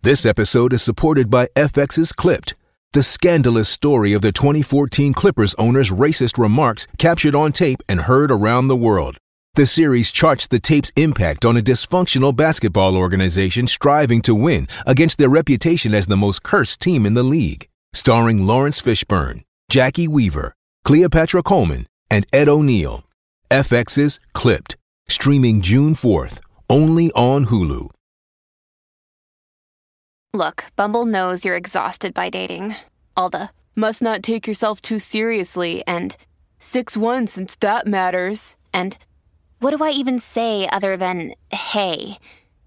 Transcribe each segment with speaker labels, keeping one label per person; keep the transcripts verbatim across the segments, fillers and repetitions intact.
Speaker 1: This episode is supported by F X's Clipped, the scandalous story of the twenty fourteen Clippers owner's racist remarks captured on tape and heard around the world. The series charts the tape's impact on a dysfunctional basketball organization striving to win against their reputation as the most cursed team in the league. Starring Lawrence Fishburne, Jackie Weaver, Cleopatra Coleman, and Ed O'Neill. F X's Clipped, streaming June fourth, only on Hulu.
Speaker 2: Look, Bumble knows you're exhausted by dating. All the, must not take yourself too seriously, and six one since that matters, and what do I even say other than, hey?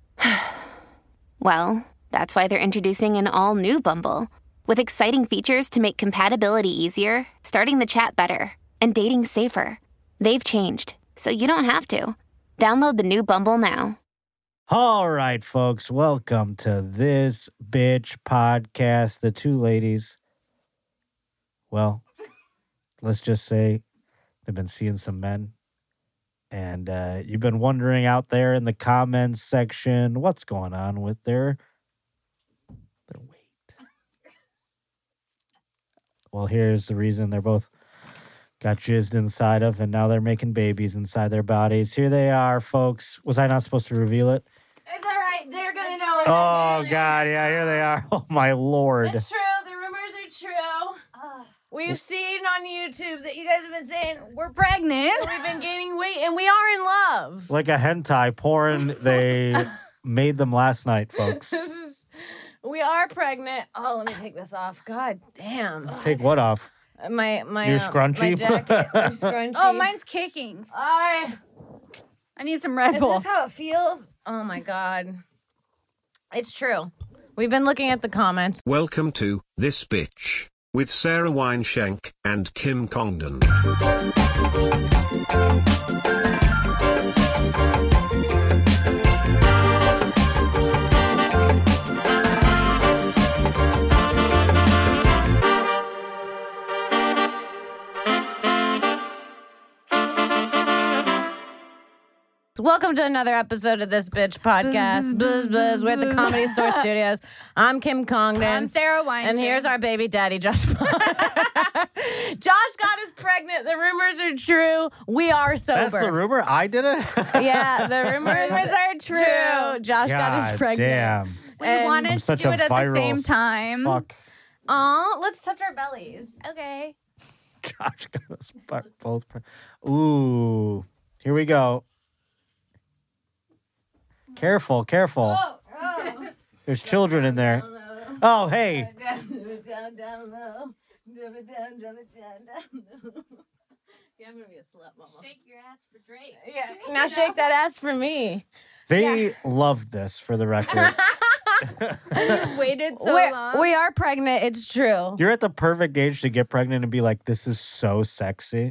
Speaker 2: Well, that's why they're introducing an all-new Bumble, with exciting features to make compatibility easier, starting the chat better, and dating safer. They've changed, so you don't have to. Download the new Bumble now.
Speaker 3: All right, folks, welcome to This Bitch Podcast. The two ladies, well, let's just say they've been seeing some men. And uh, you've been wondering out there in the comments section what's going on with their, their weight. Well, here's the reason. They're both got jizzed inside of, and now they're making babies inside their bodies. Here they are, folks. Was I not supposed to reveal it?
Speaker 4: It's all right. They're going to know it.
Speaker 3: Oh, God. Yeah, here they are. Oh, my Lord.
Speaker 4: It's true. The rumors are true. Uh, We've seen on YouTube that you guys have been saying we're pregnant. We've been gaining weight, and we are in love.
Speaker 3: Like a hentai porn they made them last night, folks.
Speaker 4: We are pregnant. Oh, let me take this off. God damn.
Speaker 3: Take what off?
Speaker 4: My my
Speaker 3: Your
Speaker 4: uh,
Speaker 3: scrunchie?
Speaker 4: My jacket. My scrunchie.
Speaker 5: Oh, mine's kicking.
Speaker 4: I.
Speaker 5: I need some Red
Speaker 4: Is
Speaker 5: Bull.
Speaker 4: this how it feels? Oh my God. It's true. We've been looking at the comments.
Speaker 6: Welcome to This Bitch with Sarah Wineshank and Kim Congdon.
Speaker 4: Welcome to another episode of This Bitch Podcast. Buzz, buzz. We're at the Comedy Store Studios. I'm Kim Congdon.
Speaker 5: I'm Sarah Weinstein.
Speaker 4: And here's our baby daddy, Josh. Josh got us pregnant. The rumors are true. We are sober.
Speaker 3: That's the rumor? I did it?
Speaker 4: Yeah, the rumors,
Speaker 5: Rumors are true.
Speaker 4: Josh got us
Speaker 3: God
Speaker 4: pregnant.
Speaker 3: damn.
Speaker 5: We
Speaker 4: And
Speaker 5: wanted
Speaker 3: I'm
Speaker 5: to
Speaker 3: such
Speaker 5: do
Speaker 3: a
Speaker 5: it at the
Speaker 3: viral
Speaker 5: same time.
Speaker 3: Fuck.
Speaker 4: Aw, let's touch our bellies.
Speaker 5: Okay.
Speaker 3: Josh got us bu- both. pre- Ooh. Here we go. Careful, careful.
Speaker 4: Oh, oh.
Speaker 3: There's children in there. Oh, hey.
Speaker 4: Drop it down, down low. Drop it down, drop it down, down low. Yeah, I'm going to be a slut, mama.
Speaker 5: Shake your ass for Drake.
Speaker 4: Yeah, now shake that ass for me.
Speaker 3: They love this, for the record.
Speaker 5: You've waited so
Speaker 4: We're-
Speaker 5: long.
Speaker 4: We are pregnant. It's true.
Speaker 3: You're at the perfect age to get pregnant and be like, this is so sexy.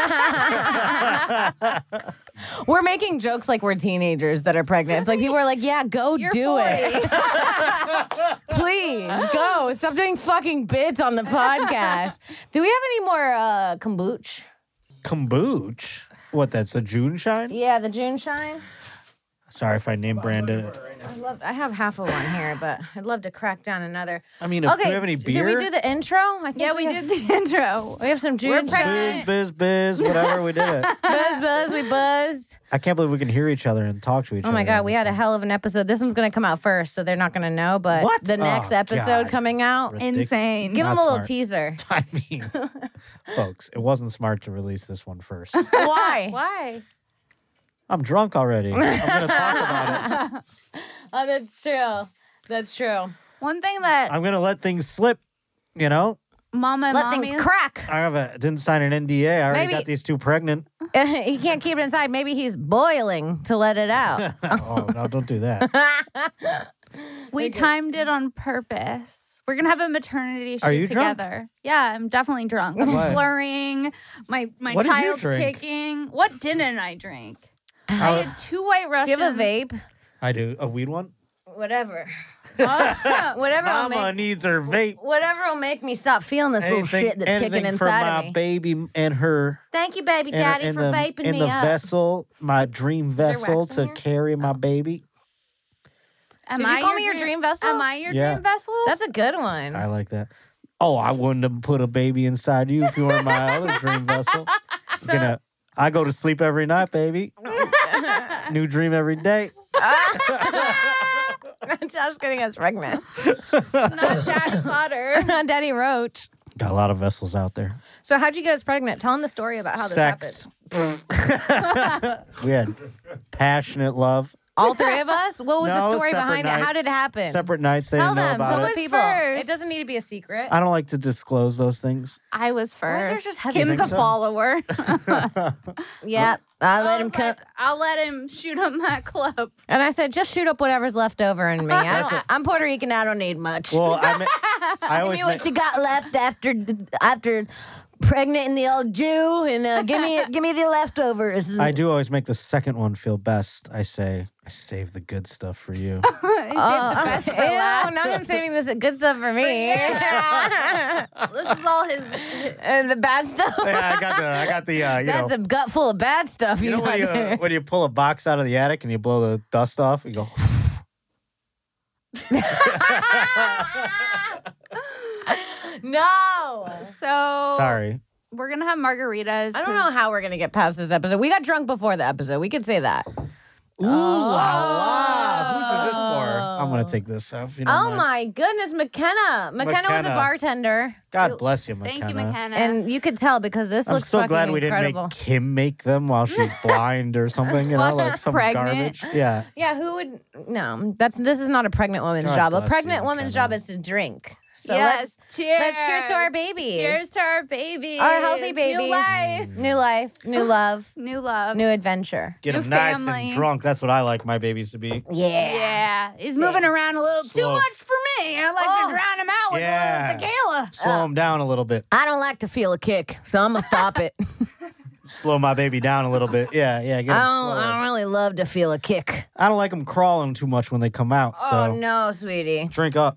Speaker 4: We're making jokes like we're teenagers that are pregnant. It's like people are like, yeah, go
Speaker 5: You're
Speaker 4: do
Speaker 5: forty.
Speaker 4: it. Please, go. Stop doing fucking bits on the podcast. Do we have any more uh, kombucha?
Speaker 3: Kombucha? What, that's a June shine?
Speaker 4: Yeah, the June Shine.
Speaker 3: Sorry if I name branded it.
Speaker 4: I love. I have half of one here, but I'd love to crack down another.
Speaker 3: I mean, if,
Speaker 4: Okay,
Speaker 3: do we have any beer?
Speaker 4: did we do the intro? I think
Speaker 5: Yeah, we
Speaker 4: have,
Speaker 5: did the intro.
Speaker 4: We have some June
Speaker 5: We're
Speaker 3: Biz,
Speaker 4: Shine.
Speaker 5: pregnant.
Speaker 3: biz, biz, whatever, we did it.
Speaker 4: Buzz, buzz, we buzzed.
Speaker 3: I can't believe we can hear each other and talk to each
Speaker 4: Oh
Speaker 3: other.
Speaker 4: my God,
Speaker 3: on
Speaker 4: we
Speaker 3: this
Speaker 4: had a
Speaker 3: one.
Speaker 4: hell of an episode. This one's going to come out first, so they're not going to know. But
Speaker 3: What?
Speaker 4: the next
Speaker 3: Oh,
Speaker 4: episode
Speaker 3: God.
Speaker 4: coming out,
Speaker 3: Ridiculous.
Speaker 5: Insane.
Speaker 4: give them
Speaker 3: Not
Speaker 4: a little
Speaker 3: smart.
Speaker 4: teaser.
Speaker 3: I mean, folks, it wasn't smart to release this one first.
Speaker 4: Why?
Speaker 5: Why?
Speaker 3: I'm drunk already. I'm going to talk about it.
Speaker 4: Oh, that's true. That's true.
Speaker 5: One thing that
Speaker 3: I'm going to let things slip, you know?
Speaker 5: Mama and
Speaker 4: Let
Speaker 5: Mommy...
Speaker 4: things crack.
Speaker 3: I have a, didn't sign an N D A. I already
Speaker 4: Maybe-
Speaker 3: got these two pregnant.
Speaker 4: He can't keep it inside. Maybe he's boiling to let it out.
Speaker 3: Oh, no, don't do that.
Speaker 5: We timed it on purpose. We're going to have a maternity shoot
Speaker 3: Are you drunk?
Speaker 5: together. Yeah, I'm definitely drunk. I'm
Speaker 3: Why?
Speaker 5: flurrying. My, my
Speaker 3: What did you
Speaker 5: child's
Speaker 3: drink?
Speaker 5: kicking. What didn't I drink? I
Speaker 3: How-
Speaker 5: had two White
Speaker 4: Do
Speaker 5: Russians.
Speaker 4: you have a vape?
Speaker 3: I do. A weed one?
Speaker 4: Whatever.
Speaker 5: Oh,
Speaker 4: Whatever will
Speaker 3: Mama
Speaker 4: make,
Speaker 3: needs her vape.
Speaker 4: whatever will make me stop feeling this little
Speaker 3: Anything,
Speaker 4: shit that's kicking
Speaker 3: anything for
Speaker 4: inside
Speaker 3: my
Speaker 4: of me.
Speaker 3: baby and her.
Speaker 4: Thank you, baby
Speaker 3: and-
Speaker 4: daddy,
Speaker 3: and
Speaker 4: for
Speaker 3: the,
Speaker 4: vaping
Speaker 3: in
Speaker 4: me
Speaker 3: the
Speaker 4: up.
Speaker 3: vessel, my dream
Speaker 4: there
Speaker 3: vessel
Speaker 4: wax in
Speaker 3: to
Speaker 4: here?
Speaker 3: carry my baby.
Speaker 5: Am
Speaker 4: Did
Speaker 5: I
Speaker 4: you call me your dream vessel?
Speaker 5: Am I your
Speaker 3: Yeah.
Speaker 5: dream vessel?
Speaker 4: That's a good one.
Speaker 3: I like that. Oh, I wouldn't have put a baby inside you if you were my other dream vessel.
Speaker 4: So-
Speaker 3: Gonna, I go to sleep every night, baby. New dream every day.
Speaker 4: Josh getting us pregnant.
Speaker 5: Not Jack Potter.
Speaker 4: Not Daddy Roach.
Speaker 3: Got a lot of vessels out there.
Speaker 4: So how'd you get us pregnant? Tell him the story about how this
Speaker 3: Sex.
Speaker 4: happened.
Speaker 3: We had passionate love.
Speaker 4: All three of us? What was
Speaker 3: No,
Speaker 4: the story
Speaker 3: separate
Speaker 4: behind it? How
Speaker 3: nights.
Speaker 4: did it happen?
Speaker 3: Separate nights. They
Speaker 4: Tell
Speaker 3: didn't know
Speaker 4: them.
Speaker 3: about
Speaker 4: Tell
Speaker 3: it.
Speaker 4: the
Speaker 5: was
Speaker 4: people.
Speaker 5: first?
Speaker 4: It doesn't need to be a secret.
Speaker 3: I don't like to disclose those things.
Speaker 5: I was
Speaker 4: Why is there
Speaker 5: first.
Speaker 4: just heavy-
Speaker 5: Kim's
Speaker 3: You
Speaker 5: a
Speaker 3: think so?
Speaker 5: follower.
Speaker 4: Yeah, I let
Speaker 5: I
Speaker 4: him
Speaker 5: was
Speaker 4: come.
Speaker 5: like, I'll let him shoot up my club.
Speaker 4: And I said, just shoot up whatever's left over in me. I
Speaker 3: That's
Speaker 4: don't,
Speaker 3: what-
Speaker 4: I'm Puerto Rican. I don't need much.
Speaker 3: Well, I, ma- I
Speaker 4: Give
Speaker 3: always
Speaker 4: me
Speaker 3: ma-
Speaker 4: what you got left after after pregnant the old Jew, and uh, give me give me the leftovers.
Speaker 3: I do always make the second one feel best. I say, I save the good stuff for you.
Speaker 5: He saved the best for
Speaker 4: Ew,
Speaker 5: last.
Speaker 4: now I'm saving this good stuff for me.
Speaker 5: This is all his.
Speaker 4: And the bad stuff.
Speaker 3: Yeah, I got the, I got the, uh, you
Speaker 4: That's
Speaker 3: know,
Speaker 4: a gut full of bad stuff. You,
Speaker 3: you know
Speaker 4: got
Speaker 3: when you,
Speaker 4: there.
Speaker 3: when you pull a box out of the attic and you blow the dust off, you go.
Speaker 4: No.
Speaker 5: So
Speaker 3: Sorry.
Speaker 5: we're gonna have margaritas.
Speaker 4: I don't
Speaker 5: 'cause-
Speaker 4: know how we're gonna get past this episode. We got drunk before the episode. We could say that.
Speaker 3: Ooh la la! Who's is this for? I'm gonna take this off. You know,
Speaker 4: Oh my goodness, McKenna. McKenna was a
Speaker 3: McKenna.
Speaker 4: bartender.
Speaker 3: God bless you, McKenna.
Speaker 5: Thank you, McKenna.
Speaker 4: And you could tell because this
Speaker 3: I'm
Speaker 4: looks
Speaker 3: so
Speaker 4: fucking
Speaker 3: glad we didn't
Speaker 4: incredible.
Speaker 3: make Kim make them while she's blind or something. You know,
Speaker 5: While
Speaker 3: like
Speaker 5: she's
Speaker 3: some
Speaker 5: pregnant.
Speaker 3: garbage. Yeah.
Speaker 4: Yeah, who would? No, that's this is not a pregnant woman's
Speaker 3: God
Speaker 4: job. A
Speaker 3: bless
Speaker 4: pregnant
Speaker 3: you,
Speaker 4: woman's
Speaker 3: McKenna.
Speaker 4: job is to drink. So
Speaker 5: yes,
Speaker 4: let's
Speaker 5: cheers.
Speaker 4: let's cheers to our babies.
Speaker 5: Cheers to our babies.
Speaker 4: Our healthy babies.
Speaker 5: New life.
Speaker 4: New life, new love,
Speaker 5: New love.
Speaker 4: new adventure.
Speaker 3: Get
Speaker 5: New
Speaker 3: them nice
Speaker 5: family.
Speaker 3: and drunk. That's what I like my babies to be.
Speaker 4: Yeah.
Speaker 5: Yeah. He's moving around a little
Speaker 3: Slow.
Speaker 5: too much for me. I like
Speaker 4: Oh.
Speaker 5: to drown him out with
Speaker 3: Yeah.
Speaker 5: a little tequila.
Speaker 3: Slow them down a little bit.
Speaker 4: I don't like to feel a kick, so I'm gonna stop it.
Speaker 3: Slow my baby down a little bit. Yeah, yeah. Get 'em
Speaker 4: I don't.
Speaker 3: slow.
Speaker 4: I don't really love to feel a kick.
Speaker 3: I don't like them crawling too much when they come out. So
Speaker 4: Oh no, sweetie.
Speaker 3: drink up.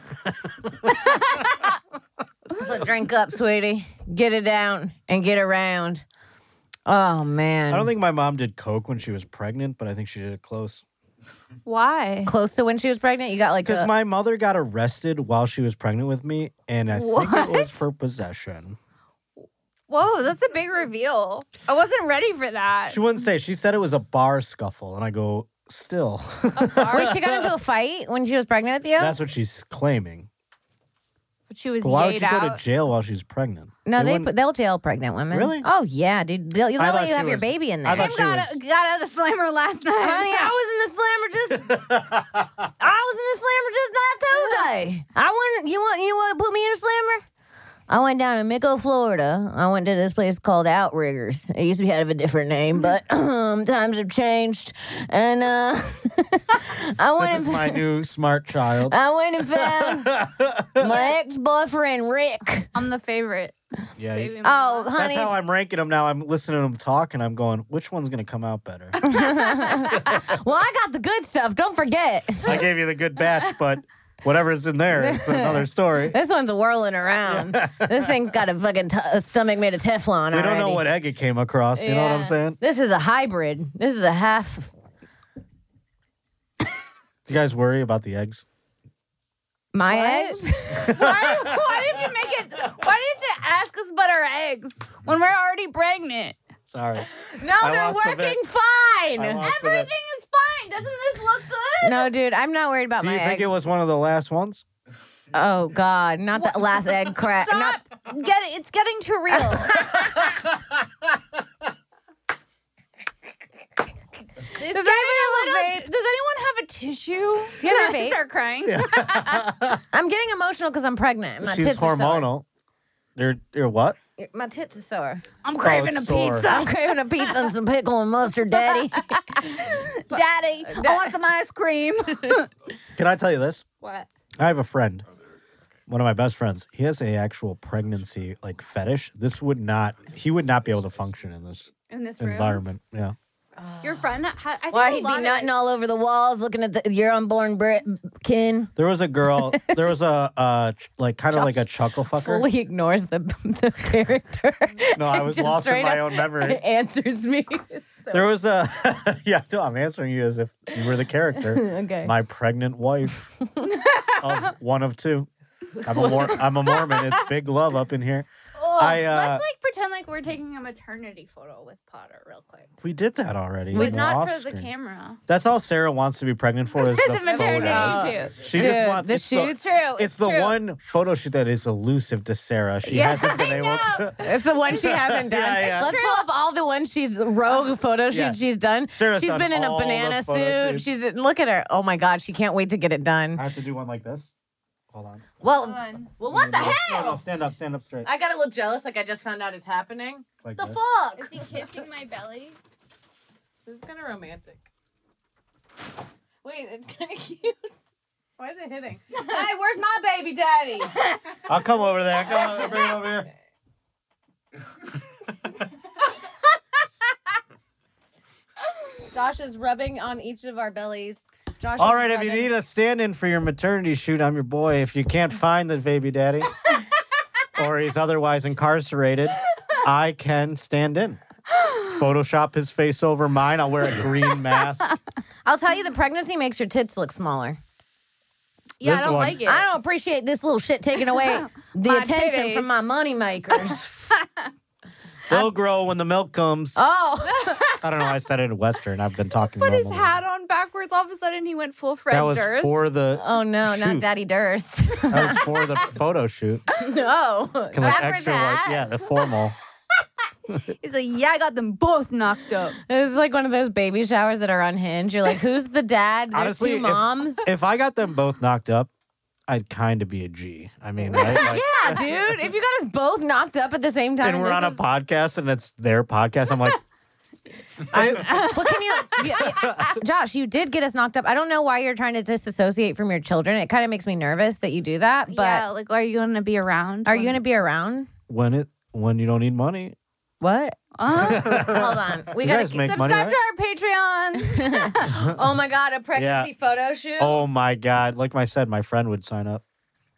Speaker 4: So drink up, sweetie. Get it down and get around. Oh man.
Speaker 3: I don't think my mom did coke when she was pregnant, but I think she did it close.
Speaker 5: Why?
Speaker 4: close to when she was pregnant. You got like
Speaker 3: Because
Speaker 4: a,
Speaker 3: my mother got arrested while she was pregnant with me, and I think it was for possession.
Speaker 5: Whoa, that's a big reveal. I wasn't ready for that.
Speaker 3: She wouldn't say. She said it was a bar scuffle, and I go, still.
Speaker 4: Wait, she got into a fight when she was pregnant with you?
Speaker 3: That's what she's claiming.
Speaker 5: But she was
Speaker 3: But why would
Speaker 5: yayed
Speaker 3: you go to
Speaker 5: out.
Speaker 3: jail while she's pregnant?
Speaker 4: no, they
Speaker 3: wouldn't-
Speaker 4: put, they'll jail pregnant women.
Speaker 3: Really?
Speaker 4: Oh yeah, dude. They'll, they'll
Speaker 3: I thought
Speaker 4: let you
Speaker 3: she
Speaker 4: have your
Speaker 3: was-
Speaker 4: baby in
Speaker 3: I
Speaker 4: there.
Speaker 3: thought
Speaker 5: Kim
Speaker 3: she
Speaker 5: got,
Speaker 3: was-
Speaker 5: got out of the slammer last night.
Speaker 4: Honey, I was in the slammer just. I was in the slammer just not Tuesday. I went. You want? You want to put me in a slammer? I went down to Mico, Florida. I went to this place called Outriggers. It used to be have a different name, but um, times have changed. And uh, I went
Speaker 3: This is
Speaker 4: and
Speaker 3: my new smart child.
Speaker 4: I went and found my ex-boyfriend Rick.
Speaker 5: I'm the favorite.
Speaker 3: Yeah, you-
Speaker 5: Baby
Speaker 4: Oh,
Speaker 3: that's
Speaker 4: honey.
Speaker 3: how I'm ranking them now. I'm listening to them talk, and I'm going, which one's going to come out better?
Speaker 4: Well, I got the good stuff. Don't forget.
Speaker 3: I gave you the good batch, but whatever's in there is another story.
Speaker 4: This one's whirling around. This thing's got a fucking t- a stomach made of Teflon.
Speaker 3: We don't know
Speaker 4: already.
Speaker 3: what egg it came across. You know what I'm
Speaker 4: Yeah.
Speaker 3: saying?
Speaker 4: This is a hybrid. This is a half.
Speaker 3: Do you guys worry about the eggs?
Speaker 4: My
Speaker 5: What?
Speaker 4: eggs?
Speaker 5: why, why did you make it? Why did you ask us about our eggs when we're already pregnant?
Speaker 3: Sorry.
Speaker 4: No,
Speaker 3: I
Speaker 4: they're
Speaker 3: lost the
Speaker 4: working
Speaker 3: bet.
Speaker 4: fine.
Speaker 3: I lost the bet.
Speaker 5: Everything is fine. Doesn't this look good?
Speaker 4: No, dude, I'm not worried about
Speaker 3: Do
Speaker 4: my
Speaker 3: you think
Speaker 4: eggs.
Speaker 3: it was one of the last ones?
Speaker 4: Oh God, not the last egg crack.
Speaker 5: Stop.
Speaker 4: Not
Speaker 5: Get it. It's getting too real. Does,
Speaker 4: Does anyone
Speaker 5: anyone,
Speaker 4: have a vape?
Speaker 5: does anyone have a tissue?
Speaker 4: Do you have a vape?
Speaker 5: Start crying.
Speaker 4: I'm getting emotional because I'm pregnant. My
Speaker 3: She's
Speaker 4: tits are
Speaker 3: hormonal. They're they're what?
Speaker 4: sore. My tits are sore.
Speaker 5: I'm craving a
Speaker 3: sore.
Speaker 5: pizza.
Speaker 4: I'm craving a pizza and some pickle and mustard, Daddy.
Speaker 5: Daddy, I want some ice cream.
Speaker 3: Can I tell you this?
Speaker 5: What?
Speaker 3: I have a friend, one of my best friends. He has a actual pregnancy like fetish. This would not. He would not be able to function in this
Speaker 5: In this room?
Speaker 3: environment. Yeah.
Speaker 5: Your friend, ha- I think
Speaker 4: Why
Speaker 5: a
Speaker 4: he'd be
Speaker 5: lot of-
Speaker 4: nutting all over the walls, looking at the, your unborn Brit kin.
Speaker 3: There was a girl. There was a uh, ch- like kind of like a chuckle fucker.
Speaker 4: Fully ignores the the character.
Speaker 3: No, I was
Speaker 4: Just
Speaker 3: lost in
Speaker 4: straight
Speaker 3: my
Speaker 4: up
Speaker 3: own memory.
Speaker 4: Answers me. So-
Speaker 3: There was a yeah. No, I'm answering you as if you were the character.
Speaker 4: Okay.
Speaker 3: My pregnant wife of one of two. I'm a Mor- I'm a Mormon. It's big love up in here. I uh,
Speaker 5: Let's like pretend like we're taking a maternity photo with Potter real quick.
Speaker 3: we did that already.
Speaker 5: But
Speaker 3: It's
Speaker 5: not
Speaker 3: off
Speaker 5: for the
Speaker 3: screen.
Speaker 5: camera.
Speaker 3: That's all Sarah wants to be pregnant for is the,
Speaker 5: The maternity
Speaker 3: photo.
Speaker 5: shoot.
Speaker 3: She
Speaker 4: Dude,
Speaker 3: just wants
Speaker 4: the
Speaker 3: it's
Speaker 4: shoot's
Speaker 3: the,
Speaker 5: true.
Speaker 3: It's,
Speaker 5: It's
Speaker 3: the
Speaker 5: true.
Speaker 3: one photo shoot that is elusive to Sarah. She
Speaker 5: Yeah,
Speaker 3: hasn't been
Speaker 5: I
Speaker 3: able
Speaker 5: know.
Speaker 3: to.
Speaker 4: It's the one she hasn't done.
Speaker 3: Yeah, yeah.
Speaker 4: Let's pull up all the ones she's rogue photo shoots
Speaker 3: Yeah.
Speaker 4: she's done.
Speaker 3: Sarah's
Speaker 4: She's
Speaker 3: done
Speaker 4: been in a
Speaker 3: all the
Speaker 4: banana
Speaker 3: photo
Speaker 4: suit.
Speaker 3: shoots.
Speaker 4: She's look at her. Oh my god, she can't wait to get it done.
Speaker 3: I have to do one like this. Hold on.
Speaker 4: Well,
Speaker 5: Fun.
Speaker 4: well, what the
Speaker 3: No,
Speaker 4: hell?
Speaker 3: no, stand up, stand up straight.
Speaker 4: I got a little jealous. Like I just found out it's happening.
Speaker 3: Like
Speaker 4: The
Speaker 3: this.
Speaker 4: fuck?
Speaker 5: Is he kissing my belly?
Speaker 4: This is kind of romantic. Wait, it's kind of cute. Why is it hitting? Hey, where's my baby daddy?
Speaker 3: I'll come over there. Come on, bring it over here.
Speaker 4: Josh is rubbing on each of our bellies. Josh.
Speaker 3: All
Speaker 4: is
Speaker 3: right, if you
Speaker 4: rubbing-
Speaker 3: need a stand-in for your maternity shoot, I'm your boy. If you can't find the baby daddy, or he's otherwise incarcerated, I can stand in. Photoshop his face over mine. I'll wear a green mask.
Speaker 4: I'll tell you, the pregnancy makes your tits look smaller.
Speaker 5: Yeah,
Speaker 3: This
Speaker 5: I don't
Speaker 3: one-
Speaker 5: like it.
Speaker 4: I don't appreciate this little shit taking away the
Speaker 5: My
Speaker 4: attention
Speaker 5: titties.
Speaker 4: from my money makers.
Speaker 3: They'll grow when the milk comes.
Speaker 4: Oh,
Speaker 3: I don't know. I said it in Western. I've been talking.
Speaker 5: Put his
Speaker 3: normally.
Speaker 5: hat on backwards. All of a sudden, he went full Fred
Speaker 3: That was
Speaker 5: Durst.
Speaker 3: for the.
Speaker 4: oh no, not
Speaker 3: shoot.
Speaker 4: Daddy Durst.
Speaker 3: That was for the photo shoot.
Speaker 4: No,
Speaker 3: Can like
Speaker 4: backwards
Speaker 3: extra,
Speaker 4: hat.
Speaker 3: like yeah, the formal.
Speaker 5: He's like, yeah, I got them both knocked up.
Speaker 4: It was like one of those baby showers that are unhinged. You're like, who's the dad? There's
Speaker 3: Honestly,
Speaker 4: two
Speaker 3: if-
Speaker 4: moms.
Speaker 3: If I got them both knocked up, I'd kind of be a G. I mean, right? Like,
Speaker 4: Yeah, dude. If you got us both knocked up at the same time,
Speaker 3: and we're
Speaker 4: this
Speaker 3: on a
Speaker 4: is-
Speaker 3: podcast and it's their podcast. I'm like,
Speaker 4: I, well, can you, yeah, Josh? You did get us knocked up. I don't know why you're trying to disassociate from your children. It kind of makes me nervous that you do that. But
Speaker 5: yeah, like, are you going to be around?
Speaker 4: are you going to be around?
Speaker 3: when it when you don't need money,
Speaker 4: What?
Speaker 5: Uh,
Speaker 4: Hold on. We
Speaker 3: you
Speaker 4: gotta
Speaker 3: guys make money,
Speaker 5: subscribe
Speaker 3: right?
Speaker 5: to our Patreon.
Speaker 4: Oh my god, a pregnancy photo shoot.
Speaker 3: Oh my god! Like I said, my friend would sign up.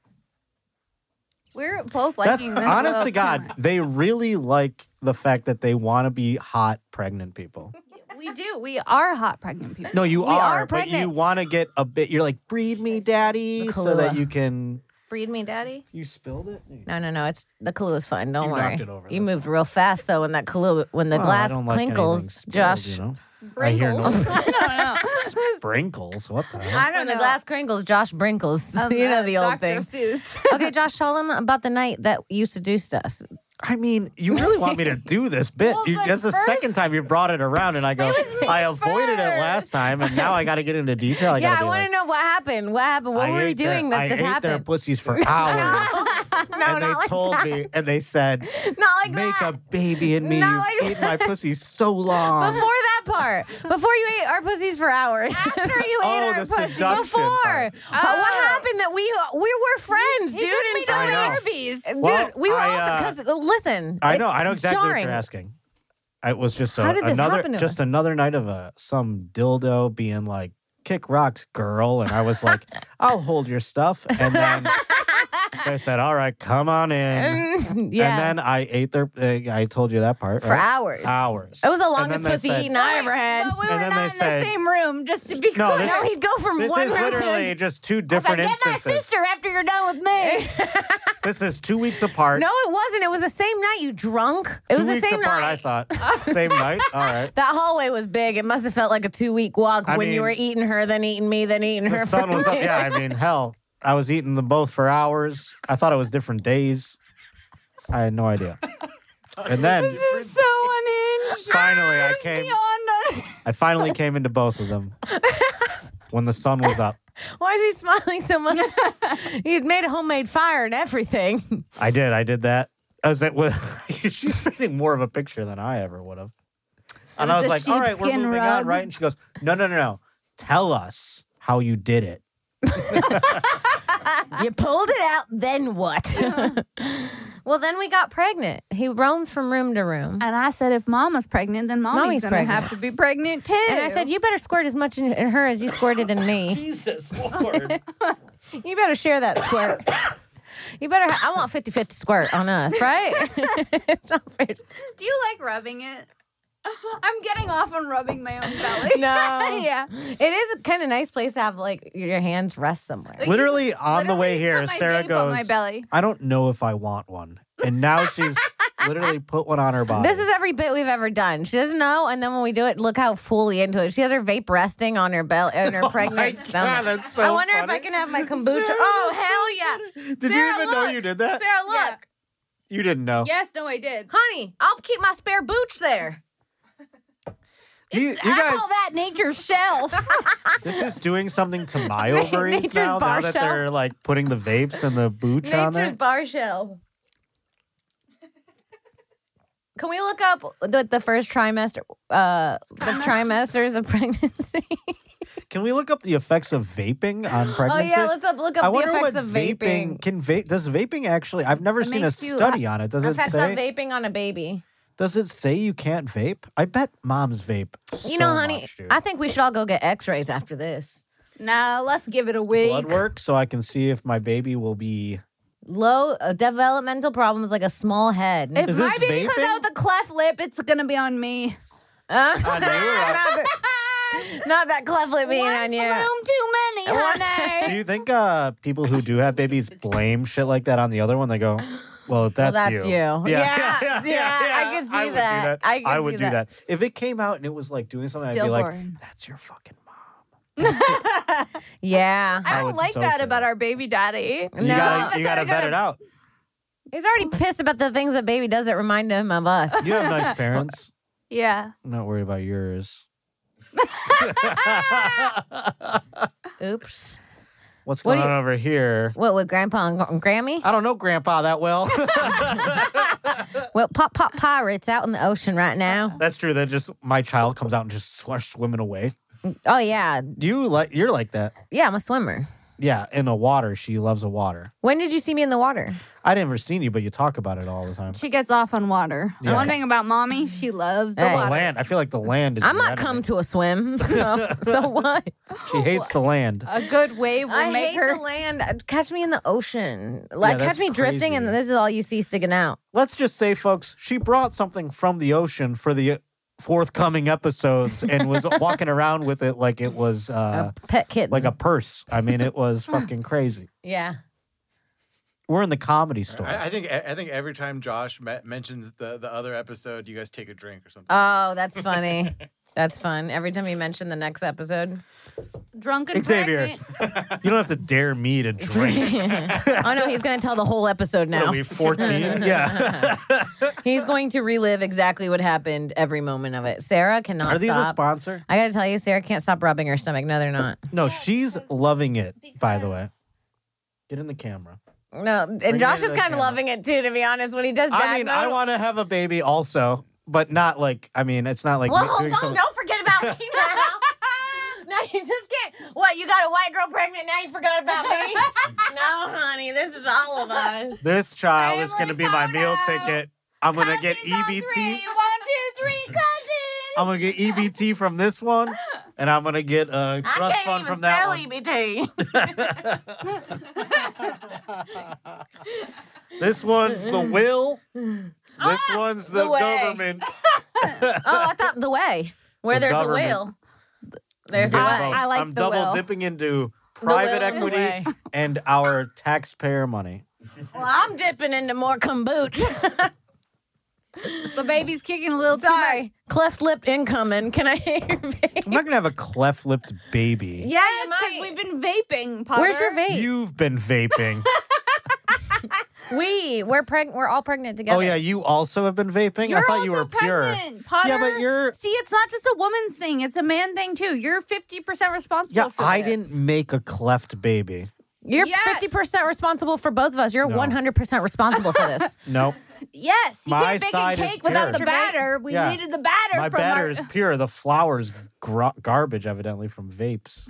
Speaker 5: We're both
Speaker 3: That's
Speaker 5: liking this.
Speaker 3: honest
Speaker 5: little
Speaker 3: to God.
Speaker 5: comment.
Speaker 3: They really like the fact that they want to be hot pregnant people.
Speaker 5: We do. We are hot pregnant people.
Speaker 3: No, you
Speaker 4: We
Speaker 3: are,
Speaker 4: are
Speaker 3: but you
Speaker 4: pregnant.
Speaker 3: want to get a bit. You're like, breed me, daddy, so that
Speaker 4: Kahlua.
Speaker 3: you can.
Speaker 4: Breed me, daddy.
Speaker 3: You spilled it.
Speaker 4: No, no, no. It's the Kahlua is fine. Don't
Speaker 3: You
Speaker 4: worry.
Speaker 3: knocked it over,
Speaker 4: You
Speaker 3: that's
Speaker 4: moved real fast though when that Kahlua, when the
Speaker 3: Well, I
Speaker 4: glass
Speaker 3: don't like anything
Speaker 4: clinkles.
Speaker 3: spilled,
Speaker 4: Josh,
Speaker 3: you know? I hear no
Speaker 5: I don't know.
Speaker 3: sprinkles. What the hell?
Speaker 5: I
Speaker 4: when
Speaker 5: don't
Speaker 4: the
Speaker 5: know.
Speaker 4: glass crinkles, Josh Brinkles.
Speaker 5: Um,
Speaker 4: you know
Speaker 5: uh,
Speaker 4: the old
Speaker 5: Doctor
Speaker 4: thing.
Speaker 5: Seuss.
Speaker 4: Okay, Josh, tell them about the night that you seduced us.
Speaker 3: I mean, you really want me to do this bit.
Speaker 5: Well,
Speaker 3: you,
Speaker 5: but
Speaker 3: that's the
Speaker 5: first-
Speaker 3: second time you brought it around, and I go,
Speaker 5: was me
Speaker 3: I avoided it
Speaker 5: first.
Speaker 3: last time, and now I got to get into detail. I
Speaker 4: yeah,
Speaker 3: gotta
Speaker 4: I
Speaker 3: be
Speaker 4: want
Speaker 3: like,
Speaker 4: to know what happened. What happened? What
Speaker 3: I
Speaker 4: were we
Speaker 3: ate their-
Speaker 4: doing that
Speaker 3: I
Speaker 4: this
Speaker 3: ate their
Speaker 4: happened?
Speaker 3: pussies for hours.
Speaker 4: no,
Speaker 3: and
Speaker 4: not
Speaker 3: they
Speaker 4: like
Speaker 3: told
Speaker 4: that.
Speaker 3: me, and they said,
Speaker 4: Not like
Speaker 3: make
Speaker 4: that.
Speaker 3: a baby in me.
Speaker 4: Not
Speaker 3: You've
Speaker 4: like
Speaker 3: eaten my pussy so long.
Speaker 4: Before that part, before you ate our pussies for hours.
Speaker 5: After you
Speaker 3: Oh,
Speaker 5: ate our
Speaker 3: the
Speaker 5: pussy.
Speaker 3: seduction
Speaker 4: Before,
Speaker 3: part.
Speaker 4: Uh, what
Speaker 5: Oh.
Speaker 4: happened that we we were friends,
Speaker 5: He
Speaker 4: dude?
Speaker 5: took me
Speaker 4: until
Speaker 5: to
Speaker 3: I
Speaker 5: the
Speaker 3: know.
Speaker 5: Arby's.
Speaker 4: Dude,
Speaker 3: Well,
Speaker 4: we were
Speaker 3: I,
Speaker 4: all
Speaker 3: uh,
Speaker 4: because listen.
Speaker 3: I know.
Speaker 4: it's
Speaker 3: I know exactly
Speaker 4: jarring.
Speaker 3: what you're asking. It was just a,
Speaker 4: How did this
Speaker 3: another,
Speaker 4: happen to
Speaker 3: just
Speaker 4: us?
Speaker 3: another night of a some dildo being like, "Kick rocks, girl," and I was like, "I'll hold your stuff," and then they said, "All right, come on in."
Speaker 4: Mm, yeah,
Speaker 3: And then I ate their. Uh, I told you that part
Speaker 4: for
Speaker 3: right?
Speaker 4: hours.
Speaker 3: Hours.
Speaker 4: It was the
Speaker 3: And
Speaker 4: longest
Speaker 3: then they
Speaker 4: pussy
Speaker 3: said-
Speaker 4: eating I ever had.
Speaker 5: But we
Speaker 3: And
Speaker 5: were
Speaker 3: then
Speaker 5: not
Speaker 3: they
Speaker 5: in
Speaker 3: said-
Speaker 5: the same room, just to be
Speaker 3: No,
Speaker 5: clear.
Speaker 3: this-
Speaker 4: No, he'd go from
Speaker 3: This
Speaker 4: one
Speaker 3: is
Speaker 4: room
Speaker 3: literally
Speaker 4: to
Speaker 3: just two
Speaker 5: I was like,
Speaker 3: different
Speaker 5: get my
Speaker 3: instances.
Speaker 5: sister after you're done with me.
Speaker 3: This is two weeks apart.
Speaker 4: No, it wasn't. It was the same night. You drunk? It
Speaker 3: two
Speaker 4: was the
Speaker 3: weeks
Speaker 4: same
Speaker 3: apart.
Speaker 4: night.
Speaker 3: I thought same night. All right.
Speaker 4: That hallway was big. It must have felt like a two week walk
Speaker 3: I
Speaker 4: when you
Speaker 3: mean,
Speaker 4: were eating her, then eating me, then eating her.
Speaker 3: The sun
Speaker 4: for
Speaker 3: was up.
Speaker 4: me.
Speaker 3: Yeah, I mean, hell, I was eating them both for hours. I thought it was different days. I had no idea. And then
Speaker 5: This is so unhinged.
Speaker 3: finally, I
Speaker 5: It's
Speaker 3: came.
Speaker 5: beyond un-
Speaker 3: I finally came into both of them when the sun was up.
Speaker 4: Why is he smiling so much? He'd made a homemade fire and everything.
Speaker 3: I did. I did that. I was that. She's painting more of a picture than I ever would have. And I was
Speaker 5: The
Speaker 3: like, "All right, we're
Speaker 5: sheepskin
Speaker 3: moving on,
Speaker 5: rug.
Speaker 3: right?" And she goes, "No, no, no, no. Tell us how you did it."
Speaker 4: You pulled it out, then what? Well, then we got pregnant. He roamed from room to room.
Speaker 5: And I said, if Mama's pregnant, then Mommy's,
Speaker 4: Mommy's
Speaker 5: going to
Speaker 4: pregnant.
Speaker 5: have to be pregnant too.
Speaker 4: And I said, you better squirt as much in, in her as you squirted in me.
Speaker 3: Jesus Lord.
Speaker 4: You better share that squirt. You better, ha- I want fifty-fifty squirt on us, right? It's not fair.
Speaker 5: Do you like rubbing it? I'm getting off on rubbing my own belly.
Speaker 4: No.
Speaker 5: Yeah.
Speaker 4: It is a kind of nice place to have, like, your hands rest somewhere.
Speaker 3: Literally on the way
Speaker 5: Literally
Speaker 3: here,
Speaker 5: put my
Speaker 3: Sarah
Speaker 5: vape on my
Speaker 3: goes,
Speaker 5: belly.
Speaker 3: I don't know if I want one. And now she's literally put one on her body.
Speaker 4: This is every bit we've ever done. She doesn't know, and then when we do it, look how fully into it. She has her vape resting on her belly, on her
Speaker 3: Oh
Speaker 4: pregnant
Speaker 3: my
Speaker 4: stomach.
Speaker 3: God, that's so
Speaker 4: I wonder if
Speaker 3: funny.
Speaker 4: I can have my kombucha. Oh, hell yeah.
Speaker 3: Did
Speaker 4: Sarah,
Speaker 3: you even know
Speaker 4: look.
Speaker 3: you did that?
Speaker 4: Sarah, look.
Speaker 5: Yeah.
Speaker 3: You didn't know.
Speaker 5: Yes, no, I did.
Speaker 4: Honey, I'll keep my spare booch there.
Speaker 3: You, you
Speaker 5: I
Speaker 3: guys,
Speaker 5: call that nature's shelf.
Speaker 3: this is doing something to my ovaries
Speaker 4: Nature's
Speaker 3: now, now
Speaker 4: bar
Speaker 3: that
Speaker 4: shelf.
Speaker 3: they're like putting the vapes and the booch on
Speaker 4: Nature's
Speaker 3: there.
Speaker 4: bar shelf. Can we look up the, the first trimester, uh, the trimesters of pregnancy?
Speaker 3: Can we look up the effects of vaping on
Speaker 4: Oh
Speaker 3: pregnancy?
Speaker 4: yeah, let's up, look up
Speaker 3: I
Speaker 4: the
Speaker 3: wonder
Speaker 4: effects
Speaker 3: what
Speaker 4: of vaping.
Speaker 3: Can vape? Does vaping actually? I've never
Speaker 5: It
Speaker 3: seen a
Speaker 5: makes you-
Speaker 3: study on it. Does it
Speaker 4: Effects
Speaker 3: say?
Speaker 4: of vaping on a baby.
Speaker 3: Does it say you can't vape? I bet moms vape.
Speaker 4: You know,
Speaker 3: so
Speaker 4: honey,
Speaker 3: much, dude.
Speaker 4: I think we should all go get X-rays after this.
Speaker 5: Now let's give it a week.
Speaker 3: blood work so I can see if my baby will be.
Speaker 4: Low uh, developmental problems like a small head.
Speaker 5: If
Speaker 3: Is
Speaker 5: my
Speaker 3: this
Speaker 5: baby comes
Speaker 3: vaping?
Speaker 5: out with a cleft lip, it's gonna be on me.
Speaker 4: Uh,
Speaker 3: On you or on-
Speaker 4: not, that, not that cleft lip being
Speaker 5: One
Speaker 4: on you.
Speaker 5: flume too many,
Speaker 3: Do
Speaker 5: honey.
Speaker 3: you think uh, people who do have babies blame shit like that on the other one? They go, "Well, that's,
Speaker 4: that's you."
Speaker 3: Yeah,
Speaker 4: Yeah, yeah, I can see
Speaker 3: I would
Speaker 4: that.
Speaker 3: Do that.
Speaker 4: I can
Speaker 3: would
Speaker 4: see
Speaker 3: do
Speaker 4: that.
Speaker 3: that. If it came out and it was like doing something, I'd be like,
Speaker 5: Stillborn.
Speaker 3: "That's your fucking mom."
Speaker 4: Yeah.
Speaker 5: I
Speaker 3: I
Speaker 5: don't
Speaker 3: would
Speaker 5: like
Speaker 3: so
Speaker 5: that
Speaker 3: say
Speaker 5: about
Speaker 3: that.
Speaker 5: our baby daddy.
Speaker 3: You
Speaker 4: No,
Speaker 3: gotta,
Speaker 4: that's
Speaker 3: you
Speaker 4: not
Speaker 3: gotta
Speaker 4: a
Speaker 3: vet
Speaker 4: good-
Speaker 3: it out.
Speaker 4: He's already pissed about the things that baby does that remind him of us.
Speaker 3: You have nice parents.
Speaker 5: Yeah.
Speaker 3: I'm not worried about yours.
Speaker 4: Oops.
Speaker 3: What's
Speaker 4: What
Speaker 3: going
Speaker 4: do you-
Speaker 3: on over here?
Speaker 4: What with Grandpa and Gr- Grammy?
Speaker 3: I don't know Grandpa that well.
Speaker 4: Well, pop pop pirates out in the ocean right now.
Speaker 3: That's true. That just my child comes out and just swash swimming away.
Speaker 4: Oh yeah,
Speaker 3: You like you're like that.
Speaker 4: yeah. I'm a swimmer.
Speaker 3: Yeah, in the water. She loves the water.
Speaker 4: When did you see me in the water?
Speaker 3: I never seen you, but you talk about it all the time.
Speaker 5: She gets off on water.
Speaker 3: Yeah.
Speaker 5: One thing about mommy, she loves the
Speaker 4: Hey.
Speaker 3: The
Speaker 5: water.
Speaker 3: land. I feel like the land is.
Speaker 4: I'm
Speaker 3: your
Speaker 4: not
Speaker 3: enemy.
Speaker 4: come to a swim. So, so what?
Speaker 3: She hates the land.
Speaker 5: A good wave will
Speaker 4: I
Speaker 5: make
Speaker 4: hate
Speaker 5: her.
Speaker 4: the land. Catch me in the ocean. Like catch
Speaker 3: that's
Speaker 4: me drifting, and
Speaker 3: crazy.
Speaker 4: this is all you see sticking out.
Speaker 3: Let's just say, folks, she brought something from the ocean for the forthcoming episodes and was walking around with it like it was uh,
Speaker 4: a pet kitten.
Speaker 3: like a purse. I mean, it was fucking crazy.
Speaker 4: yeah.
Speaker 3: We're in the comedy store.
Speaker 7: I, I think I think every time Josh me- mentions the, the other episode, you guys take a drink or something.
Speaker 4: Oh, that's funny. That's fun. Every time you mention the next episode.
Speaker 5: Drunken
Speaker 3: Xavier,
Speaker 5: pregnant.
Speaker 3: you don't have to dare me to drink.
Speaker 4: Oh no, he's gonna tell the whole episode
Speaker 3: What are
Speaker 4: now.
Speaker 3: we, fourteen? Yeah.
Speaker 4: He's going to relive exactly what happened every moment of it. Sarah cannot
Speaker 3: Are these a
Speaker 4: stop.
Speaker 3: sponsor?
Speaker 4: I gotta tell you, Sarah can't stop rubbing her stomach. No, they're not.
Speaker 3: No, she's loving it, by the way. Get in the camera.
Speaker 4: No, and
Speaker 3: it
Speaker 4: Josh
Speaker 3: to
Speaker 4: is
Speaker 3: the
Speaker 4: kind of
Speaker 3: camera.
Speaker 4: loving it too, to be honest. When he does
Speaker 3: I mean,
Speaker 4: diagnose-
Speaker 3: I want to have a baby also, but not like, I mean, it's not like
Speaker 4: Well,
Speaker 3: me-
Speaker 4: hold
Speaker 3: doing
Speaker 4: on,
Speaker 3: something.
Speaker 4: don't forget about me now. No, you just can't. What, you got a white girl pregnant, now you forgot about me? No, honey, this is all of us.
Speaker 3: This child is going to
Speaker 5: Family
Speaker 3: be my meal
Speaker 5: photo.
Speaker 3: ticket. I'm going to get
Speaker 5: Cousins on
Speaker 3: E B
Speaker 5: three.
Speaker 3: T.
Speaker 5: One, two, three, cousins.
Speaker 3: I'm going to get E B T from this one, and I'm going to get a
Speaker 4: I
Speaker 3: trust
Speaker 4: can't
Speaker 3: fund
Speaker 4: even
Speaker 3: from that
Speaker 4: spell
Speaker 3: one.
Speaker 4: E B T.
Speaker 3: This one's the will. This one's the,
Speaker 4: the way.
Speaker 3: government.
Speaker 4: Oh, I thought the way. Where
Speaker 3: The
Speaker 4: there's
Speaker 3: government.
Speaker 4: a whale. There's a
Speaker 3: Yeah,
Speaker 4: way.
Speaker 3: both.
Speaker 5: I like
Speaker 3: I'm
Speaker 5: the
Speaker 3: double
Speaker 5: will.
Speaker 3: dipping into
Speaker 4: The
Speaker 3: private
Speaker 4: will and the
Speaker 3: equity
Speaker 4: way.
Speaker 3: and our taxpayer money.
Speaker 4: Well, I'm dipping into more kombucha.
Speaker 5: The baby's kicking a little too
Speaker 4: Sorry. Cleft lip incoming. Can I hear your vape?
Speaker 3: I'm not gonna have a cleft-lipped baby.
Speaker 4: Yeah,
Speaker 5: Yes,
Speaker 4: you
Speaker 5: because
Speaker 4: might.
Speaker 5: we've been vaping. Potter.
Speaker 4: Where's your vape?
Speaker 3: You've been vaping.
Speaker 4: we. We're pregnant. We're all pregnant together.
Speaker 3: Oh yeah, you also have been vaping.
Speaker 5: You're
Speaker 3: I thought
Speaker 5: also
Speaker 3: you were pure.
Speaker 5: pregnant, Potter.
Speaker 3: Yeah, but you're.
Speaker 5: See, it's not just a woman's thing; it's a man thing too. You're fifty percent responsible.
Speaker 3: Yeah,
Speaker 5: for
Speaker 3: I
Speaker 5: this.
Speaker 3: didn't make a cleft baby.
Speaker 4: You're
Speaker 5: Yeah.
Speaker 4: fifty percent responsible for both of us. You're
Speaker 3: No.
Speaker 4: one hundred percent responsible for this.
Speaker 3: Nope.
Speaker 5: Yes, you
Speaker 3: My
Speaker 5: can't bake a
Speaker 3: side is
Speaker 5: cake without the
Speaker 3: pure.
Speaker 5: batter. We
Speaker 3: Yeah.
Speaker 5: needed the batter.
Speaker 3: My
Speaker 5: from
Speaker 3: batter
Speaker 5: our...
Speaker 3: is pure. The flour's gr- garbage, evidently, from vapes.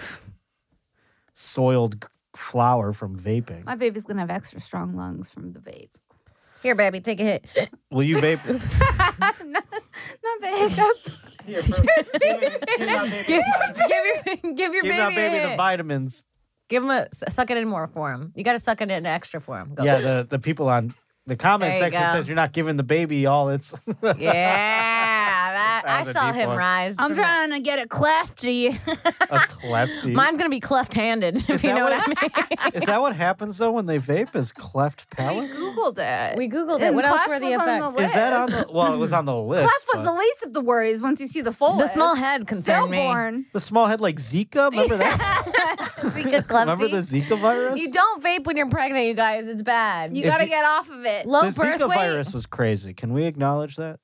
Speaker 3: Soiled g- flour from vaping.
Speaker 5: My baby's gonna have extra strong lungs from the vape.
Speaker 4: Here, baby, take a hit.
Speaker 3: Will you vape?
Speaker 5: not, not the hiccup.
Speaker 3: Here, bro. give, it, give my baby
Speaker 4: Give,
Speaker 3: the
Speaker 4: give your, give your
Speaker 3: Give
Speaker 4: baby,
Speaker 3: my baby
Speaker 4: a
Speaker 3: the
Speaker 4: hit.
Speaker 3: vitamins.
Speaker 4: Give him a suck it in more for him. You got to suck it in extra for him. Go.
Speaker 3: Yeah, the, the people on the comment
Speaker 4: There you
Speaker 3: section
Speaker 4: go.
Speaker 3: says you're not giving the baby all its.
Speaker 4: Yeah, that, I
Speaker 3: That was a
Speaker 4: saw
Speaker 3: deep
Speaker 4: him
Speaker 3: one.
Speaker 4: rise.
Speaker 5: I'm
Speaker 4: from that.
Speaker 5: trying to get a clefty.
Speaker 3: a clefty.
Speaker 4: Mine's gonna be cleft-handed, if
Speaker 3: Is
Speaker 4: you
Speaker 3: that
Speaker 4: know what,
Speaker 3: what-
Speaker 4: I mean.
Speaker 3: Is that what happens though when they vape? Is cleft
Speaker 5: We
Speaker 3: palates?
Speaker 5: Googled it.
Speaker 4: We Googled it.
Speaker 5: And
Speaker 4: What else
Speaker 5: cleft
Speaker 4: were the
Speaker 5: was on
Speaker 4: effects?
Speaker 5: the
Speaker 3: Is that on
Speaker 5: list.
Speaker 3: the? Well, it was on the list.
Speaker 5: Cleft was
Speaker 3: but
Speaker 5: the least of the worries once you see the full
Speaker 4: The
Speaker 5: list.
Speaker 4: small head concerned me.
Speaker 5: Stillborn.
Speaker 3: the small head like Zika. Remember that?
Speaker 4: Zika clefty.
Speaker 3: Remember the Zika virus?
Speaker 4: You don't vape when you're pregnant, you guys. It's bad.
Speaker 5: You
Speaker 3: If
Speaker 5: gotta
Speaker 3: you-
Speaker 5: get off of it.
Speaker 4: Low
Speaker 3: the
Speaker 4: birth
Speaker 3: Zika
Speaker 4: weight.
Speaker 3: virus was crazy. Can we acknowledge that?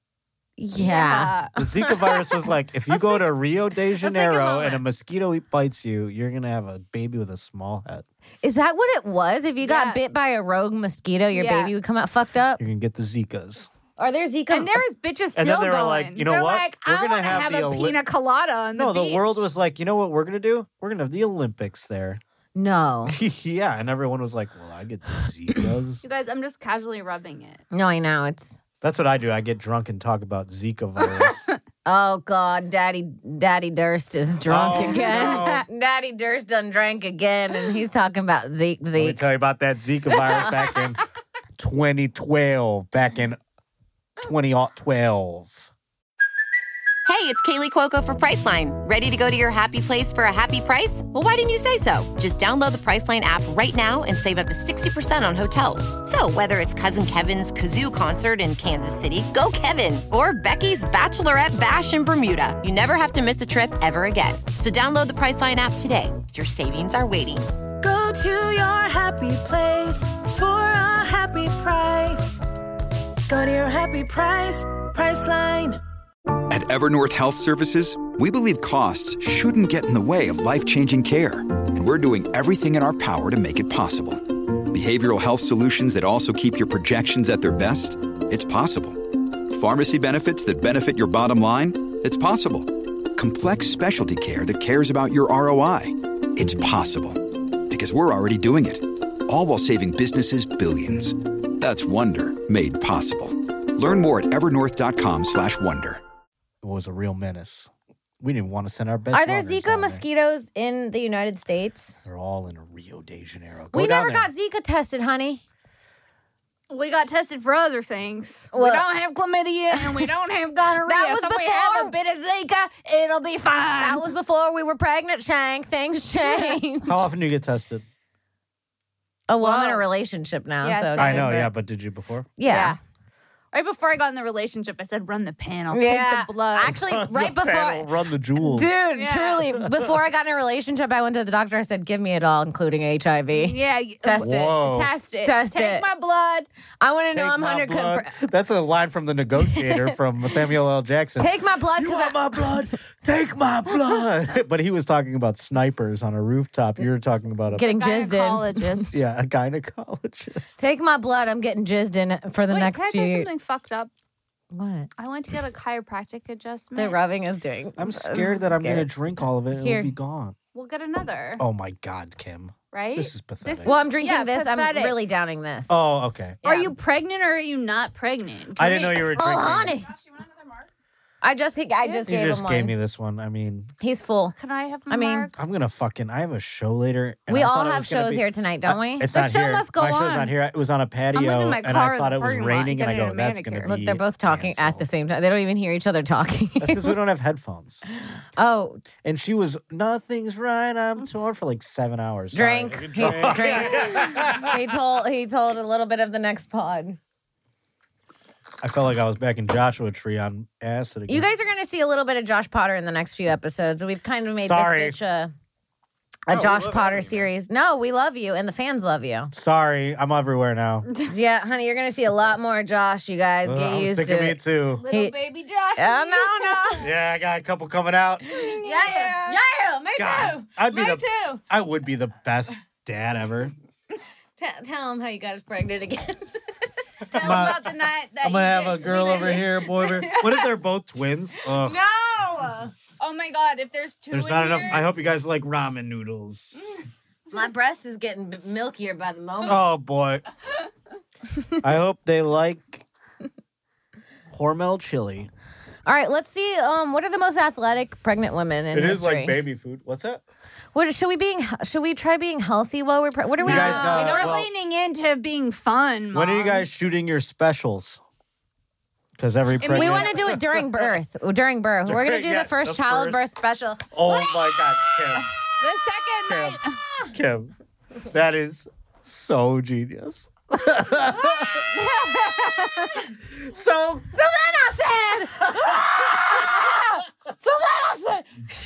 Speaker 4: Yeah.
Speaker 3: The Zika virus was like, if you
Speaker 5: Let's
Speaker 3: go
Speaker 5: take-
Speaker 3: to Rio de
Speaker 4: take a
Speaker 3: Janeiro and a
Speaker 4: moment.
Speaker 3: mosquito bites you, you're gonna have a baby with a small head.
Speaker 4: Is that what it was? If you got
Speaker 5: Yeah.
Speaker 4: bit by a rogue mosquito, your
Speaker 5: Yeah.
Speaker 4: baby would come out fucked up?
Speaker 3: You're gonna get the Zikas.
Speaker 4: Are there Zika?
Speaker 5: And there's bitches still
Speaker 3: And then they were
Speaker 5: going.
Speaker 3: like, you know
Speaker 5: They're
Speaker 3: what?
Speaker 5: like,
Speaker 3: We're
Speaker 5: I
Speaker 3: gonna
Speaker 5: want to
Speaker 3: have
Speaker 5: have,
Speaker 3: the
Speaker 5: a
Speaker 3: Oli-
Speaker 5: pina colada on
Speaker 3: No,
Speaker 5: the
Speaker 3: the world
Speaker 5: beach.
Speaker 3: was like, you know what we're gonna do? We're gonna have the Olympics there.
Speaker 4: No.
Speaker 3: Yeah, and everyone was like, well, I get the Zikas.
Speaker 5: You guys, I'm just casually rubbing it.
Speaker 4: No, I know. It's.
Speaker 3: That's what I do. I get drunk and talk about Zika virus.
Speaker 4: Oh, God. Daddy Daddy Durst is drunk
Speaker 3: Oh,
Speaker 4: again. Daddy Durst done drank again, and he's talking about Zeke,
Speaker 3: Let me
Speaker 4: Zeke.
Speaker 3: tell you about that Zika virus back in twenty twelve. Back in twenty twelve.
Speaker 8: Hey, it's Kaylee Cuoco for Priceline. Ready to go to your happy place for a happy price? Well, why didn't you say so? Just download the Priceline app right now and save up to sixty percent on hotels. So whether it's Cousin Kevin's Kazoo concert in Kansas City, go Kevin, or Becky's Bachelorette Bash in Bermuda, you never have to miss a trip ever again. So download the Priceline app today. Your savings are waiting.
Speaker 9: Go to your happy place for a happy price. Go to your happy price, Priceline.
Speaker 10: At Evernorth Health Services, we believe costs shouldn't get in the way of life-changing care, and we're doing everything in our power to make it possible. Behavioral health solutions that also keep your projections at their best? It's possible. Pharmacy benefits that benefit your bottom line? It's possible. Complex specialty care that cares about your R O I? It's possible. Because we're already doing it. All while saving businesses billions. That's Wonder made possible. Learn more at evernorth.com slash wonder.
Speaker 3: It was a real menace. We didn't want to send our best.
Speaker 4: Are there
Speaker 3: runners
Speaker 4: Zika
Speaker 3: down there.
Speaker 4: mosquitoes in the United States?
Speaker 3: They're all in Rio de Janeiro. Go
Speaker 4: We
Speaker 3: down
Speaker 4: never
Speaker 3: there.
Speaker 4: got Zika tested, honey.
Speaker 5: We got tested for other things. we
Speaker 4: Well-
Speaker 5: don't have chlamydia and we don't have gonorrhea.
Speaker 4: That was
Speaker 5: so if we have
Speaker 4: before-
Speaker 5: a bit of Zika, it'll be fine.
Speaker 4: That was before we were pregnant, Shank. Things change.
Speaker 3: How often do you get tested?
Speaker 4: Oh, well, I'm in a
Speaker 5: Whoa.
Speaker 4: relationship now,
Speaker 5: Yeah,
Speaker 4: so
Speaker 5: same.
Speaker 4: it's
Speaker 3: I know,
Speaker 4: different.
Speaker 3: yeah, but did you before?
Speaker 4: Yeah.
Speaker 5: Right before I got in the relationship, I said, run the panel,
Speaker 4: Yeah.
Speaker 5: take the blood.
Speaker 4: Actually,
Speaker 3: Run
Speaker 4: right
Speaker 3: the
Speaker 4: before.
Speaker 3: panel, run the jewels.
Speaker 4: Dude,
Speaker 5: Yeah.
Speaker 4: truly, before I got in a relationship, I went to the doctor. I said, give me it all, including H I V.
Speaker 5: yeah. y-
Speaker 4: Test it.
Speaker 3: Whoa.
Speaker 5: Test it.
Speaker 4: Test
Speaker 5: Take
Speaker 4: it.
Speaker 5: my blood.
Speaker 4: I want to know
Speaker 3: Take
Speaker 4: I'm
Speaker 3: my
Speaker 4: under
Speaker 3: blood.
Speaker 4: confr-
Speaker 3: That's a line from The Negotiator from Samuel L. Jackson.
Speaker 4: Take my blood
Speaker 3: You
Speaker 4: because
Speaker 3: want my blood? Take my blood. But he was talking about snipers on a rooftop. You were talking about a
Speaker 4: getting jizzed in.
Speaker 5: Gynecologist.
Speaker 3: yeah, a gynecologist.
Speaker 4: Take my blood. I'm getting jizzed in for the
Speaker 5: Wait,
Speaker 4: next
Speaker 5: can I
Speaker 4: few
Speaker 5: tell you
Speaker 4: years.
Speaker 5: something fucked up?
Speaker 4: What?
Speaker 5: I went to get a chiropractic adjustment.
Speaker 4: The rubbing is doing.
Speaker 3: I'm
Speaker 4: so
Speaker 3: scared that I'm going to
Speaker 4: scared.
Speaker 3: drink all of it and
Speaker 4: Here.
Speaker 3: it'll be gone.
Speaker 5: We'll get another.
Speaker 3: Oh my God, Kim.
Speaker 5: Right?
Speaker 3: This is pathetic.
Speaker 4: Well, I'm drinking
Speaker 5: Yeah,
Speaker 4: this.
Speaker 5: pathetic.
Speaker 4: I'm really downing this.
Speaker 3: Oh, okay.
Speaker 5: Are
Speaker 4: Yeah.
Speaker 5: you pregnant or are you not pregnant?
Speaker 3: I didn't know
Speaker 5: Drink.
Speaker 3: you were
Speaker 4: Oh,
Speaker 3: drinking.
Speaker 4: honey. I just, I just
Speaker 3: You
Speaker 4: gave
Speaker 3: just
Speaker 4: him
Speaker 3: gave
Speaker 4: one.
Speaker 3: me this one. I mean,
Speaker 4: He's full.
Speaker 5: Can I have my
Speaker 4: I mean,
Speaker 5: mark?
Speaker 3: I'm gonna fucking. I have a show later. and
Speaker 4: We
Speaker 3: I
Speaker 4: all
Speaker 3: thought it
Speaker 4: have
Speaker 3: was gonna
Speaker 4: shows
Speaker 3: be-
Speaker 4: here tonight, don't we?
Speaker 3: It's
Speaker 5: The
Speaker 3: not
Speaker 5: show
Speaker 3: here.
Speaker 5: must go
Speaker 3: my show's
Speaker 5: on.
Speaker 3: not here. It was on a patio,
Speaker 5: leaving my
Speaker 3: and
Speaker 5: car
Speaker 3: I
Speaker 5: in
Speaker 3: thought
Speaker 5: the
Speaker 3: it was
Speaker 5: parking lot
Speaker 3: raining, and I
Speaker 5: getting
Speaker 3: go,
Speaker 5: a
Speaker 3: "That's gonna
Speaker 5: manicure."
Speaker 3: be."
Speaker 4: Look, they're both talking at the
Speaker 3: canceled.
Speaker 4: same time. They don't even hear each other talking.
Speaker 3: That's because we don't have headphones.
Speaker 4: Oh,
Speaker 3: And she was, nothing's right. I'm torn for like seven hours. Sorry.
Speaker 4: drink. He, drink. he told. He told a little bit of the next pod.
Speaker 3: I felt like I was back in Joshua Tree on acid again.
Speaker 4: You guys are going to see a little bit of Josh Potter in the next few episodes. We've kind of made
Speaker 3: Sorry.
Speaker 4: this bitch a,
Speaker 3: No,
Speaker 4: a
Speaker 3: we
Speaker 4: Josh
Speaker 3: love
Speaker 4: Potter
Speaker 3: having you.
Speaker 4: series. No, we love you, and the fans love you.
Speaker 3: Sorry, I'm everywhere now.
Speaker 4: Yeah, honey, you're going to see a lot more Josh. You guys
Speaker 3: Ugh,
Speaker 4: get
Speaker 3: I'm
Speaker 4: used
Speaker 3: sick
Speaker 4: to
Speaker 3: of me
Speaker 4: it.
Speaker 3: too.
Speaker 5: Little
Speaker 4: He-
Speaker 5: baby Josh.
Speaker 4: Oh, no, no.
Speaker 3: Yeah, I got a couple coming out.
Speaker 4: Yeah, yeah, yeah. Me
Speaker 3: God,
Speaker 4: too.
Speaker 3: I'd be
Speaker 4: Me
Speaker 3: the,
Speaker 4: too.
Speaker 3: I would be the best dad ever.
Speaker 4: T- tell him how you got us pregnant again.
Speaker 5: Tell
Speaker 3: My-
Speaker 5: about the night that
Speaker 3: I'm gonna
Speaker 5: you
Speaker 3: have
Speaker 5: did-
Speaker 3: a girl
Speaker 5: we
Speaker 3: over
Speaker 5: did-
Speaker 3: here, a boy over here. What if they're both twins? Ugh.
Speaker 4: No.
Speaker 5: Oh my God! If there's two,
Speaker 3: There's
Speaker 5: in
Speaker 3: not enough.
Speaker 5: here-
Speaker 3: I hope you guys like ramen noodles.
Speaker 4: My breast is getting b- milkier by the moment.
Speaker 3: Oh boy. I hope they like Hormel chili.
Speaker 4: All right, let's see. Um, what are the most athletic pregnant women in
Speaker 3: It
Speaker 4: history?
Speaker 3: is like baby food. What's that?
Speaker 4: What should we being? Should we try being healthy while we're? Pre- what are we?
Speaker 3: You guys
Speaker 4: doing?
Speaker 3: got-
Speaker 5: We're
Speaker 3: well-
Speaker 5: leaning into being fun.
Speaker 3: When are you
Speaker 5: Mom.
Speaker 3: guys shooting your specials? Because every
Speaker 4: we
Speaker 3: pregnant...
Speaker 4: want to do it during birth. During birth, we're gonna do
Speaker 3: yeah,
Speaker 4: the first
Speaker 3: the
Speaker 4: childbirth special.
Speaker 3: Oh my God, Kim.
Speaker 5: The second
Speaker 3: Kim.
Speaker 5: night.
Speaker 3: Kim. That is so genius. so,
Speaker 4: So then I said. "Ah!" So then I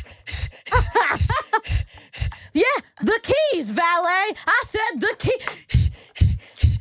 Speaker 4: said. Yeah, the keys, valet. I said the key.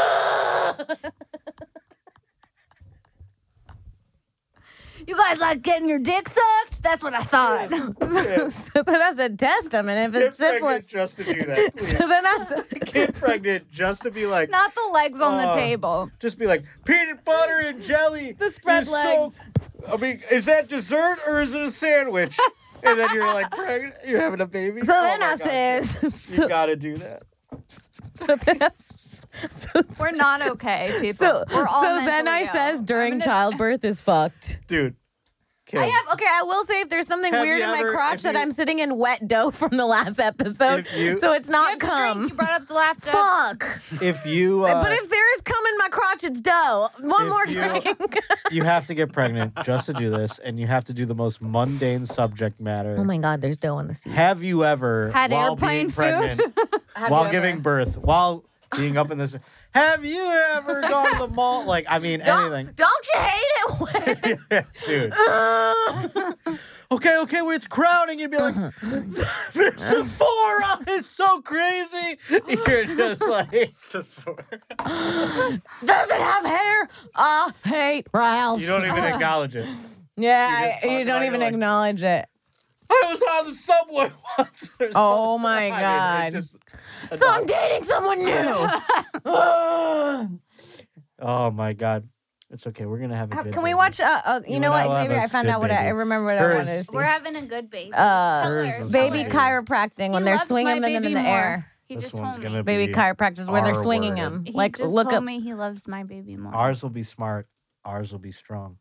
Speaker 5: You guys like getting your dick sucked? That's what I thought.
Speaker 4: So then I said, test them, and if
Speaker 3: Get
Speaker 4: it's
Speaker 3: pregnant
Speaker 4: syphilis.
Speaker 3: just to do that, please.
Speaker 4: So then I said,
Speaker 3: Get pregnant just to be like...
Speaker 5: Not the legs on the
Speaker 3: uh,
Speaker 5: table.
Speaker 3: Just be like, peanut butter and jelly.
Speaker 4: The spread
Speaker 3: is so-
Speaker 4: legs.
Speaker 3: I mean, is that dessert or is it a sandwich? And then you're like pregnant, you're having a baby.
Speaker 4: So
Speaker 3: Oh
Speaker 4: then
Speaker 3: my
Speaker 4: I
Speaker 3: God,
Speaker 4: said,
Speaker 3: you
Speaker 4: so,
Speaker 3: gotta do that.
Speaker 4: so then I, so,
Speaker 5: We're not okay, people.
Speaker 4: so,
Speaker 5: We're all
Speaker 4: so then
Speaker 5: mentally
Speaker 4: I
Speaker 5: ill.
Speaker 4: says during
Speaker 5: I'm gonna-
Speaker 4: childbirth is fucked.
Speaker 3: Dude. Kim,
Speaker 4: I have okay. I will say if there's something
Speaker 3: Have
Speaker 4: weird
Speaker 3: you
Speaker 4: in my
Speaker 3: ever-
Speaker 4: crotch
Speaker 3: if
Speaker 4: that
Speaker 3: you-
Speaker 4: I'm sitting in wet dough from the last episode,
Speaker 3: If you-
Speaker 4: so it's
Speaker 5: You
Speaker 4: not
Speaker 5: have to drink.
Speaker 4: cum.
Speaker 5: You brought up the laughter.
Speaker 4: Fuck.
Speaker 3: if you uh,
Speaker 4: But if there is cum in my crotch, it's dough. One
Speaker 3: If
Speaker 4: more
Speaker 3: you-
Speaker 4: drink.
Speaker 3: you have to get pregnant just to do this, and you have to do the most mundane subject matter.
Speaker 4: Oh my God, there's dough on the seat.
Speaker 3: Have you ever,
Speaker 5: Had
Speaker 3: while
Speaker 5: airplane
Speaker 3: being pregnant,
Speaker 4: Have
Speaker 3: while
Speaker 4: you
Speaker 3: giving
Speaker 4: ever-
Speaker 3: birth, while being up in this, have you ever gone to the mall? Like, I mean, anything.
Speaker 4: Don't, don't you hate it? when-
Speaker 3: Dude. Okay, okay, well, it's crowding. You'd be like, there's Sephora. It's so crazy. You're just like,
Speaker 4: Does it have hair? I hate Ralph.
Speaker 3: you don't even acknowledge it.
Speaker 4: Yeah,
Speaker 3: you just
Speaker 4: I-
Speaker 3: talk
Speaker 4: you
Speaker 3: about
Speaker 4: don't
Speaker 3: it
Speaker 4: even
Speaker 3: like-
Speaker 4: acknowledge it.
Speaker 3: I was on the subway once. Or
Speaker 4: Oh
Speaker 3: something.
Speaker 4: my
Speaker 3: I mean, it
Speaker 4: God.
Speaker 3: just-
Speaker 4: So I'm dating someone new.
Speaker 3: Oh my God. It's okay. We're going to have a good
Speaker 4: Can we
Speaker 3: baby.
Speaker 4: watch? Uh, uh, you,
Speaker 3: You
Speaker 4: know
Speaker 3: and I
Speaker 4: what?
Speaker 3: will have
Speaker 4: Maybe
Speaker 3: a
Speaker 4: I found
Speaker 3: good
Speaker 4: out what I, I
Speaker 3: baby.
Speaker 4: remember what
Speaker 3: Hers-
Speaker 4: I wanted to see.
Speaker 5: We're having a good baby.
Speaker 4: Uh,
Speaker 5: Tell
Speaker 3: Hers
Speaker 5: her.
Speaker 3: is
Speaker 4: baby
Speaker 3: Baby.
Speaker 4: chiropracting when
Speaker 5: He
Speaker 4: they're
Speaker 5: loves
Speaker 4: swinging
Speaker 5: my
Speaker 4: them in
Speaker 5: baby
Speaker 4: the
Speaker 5: more.
Speaker 4: air.
Speaker 5: He
Speaker 3: This
Speaker 5: just
Speaker 3: one's
Speaker 5: told
Speaker 3: gonna
Speaker 5: me.
Speaker 4: Baby
Speaker 3: be
Speaker 4: chiropractors where they're
Speaker 3: our
Speaker 4: swinging
Speaker 3: word.
Speaker 4: them.
Speaker 5: He
Speaker 4: Like
Speaker 5: just
Speaker 4: look
Speaker 5: told
Speaker 4: up.
Speaker 5: me he loves my baby more.
Speaker 3: Ours will be smart. Ours will be strong.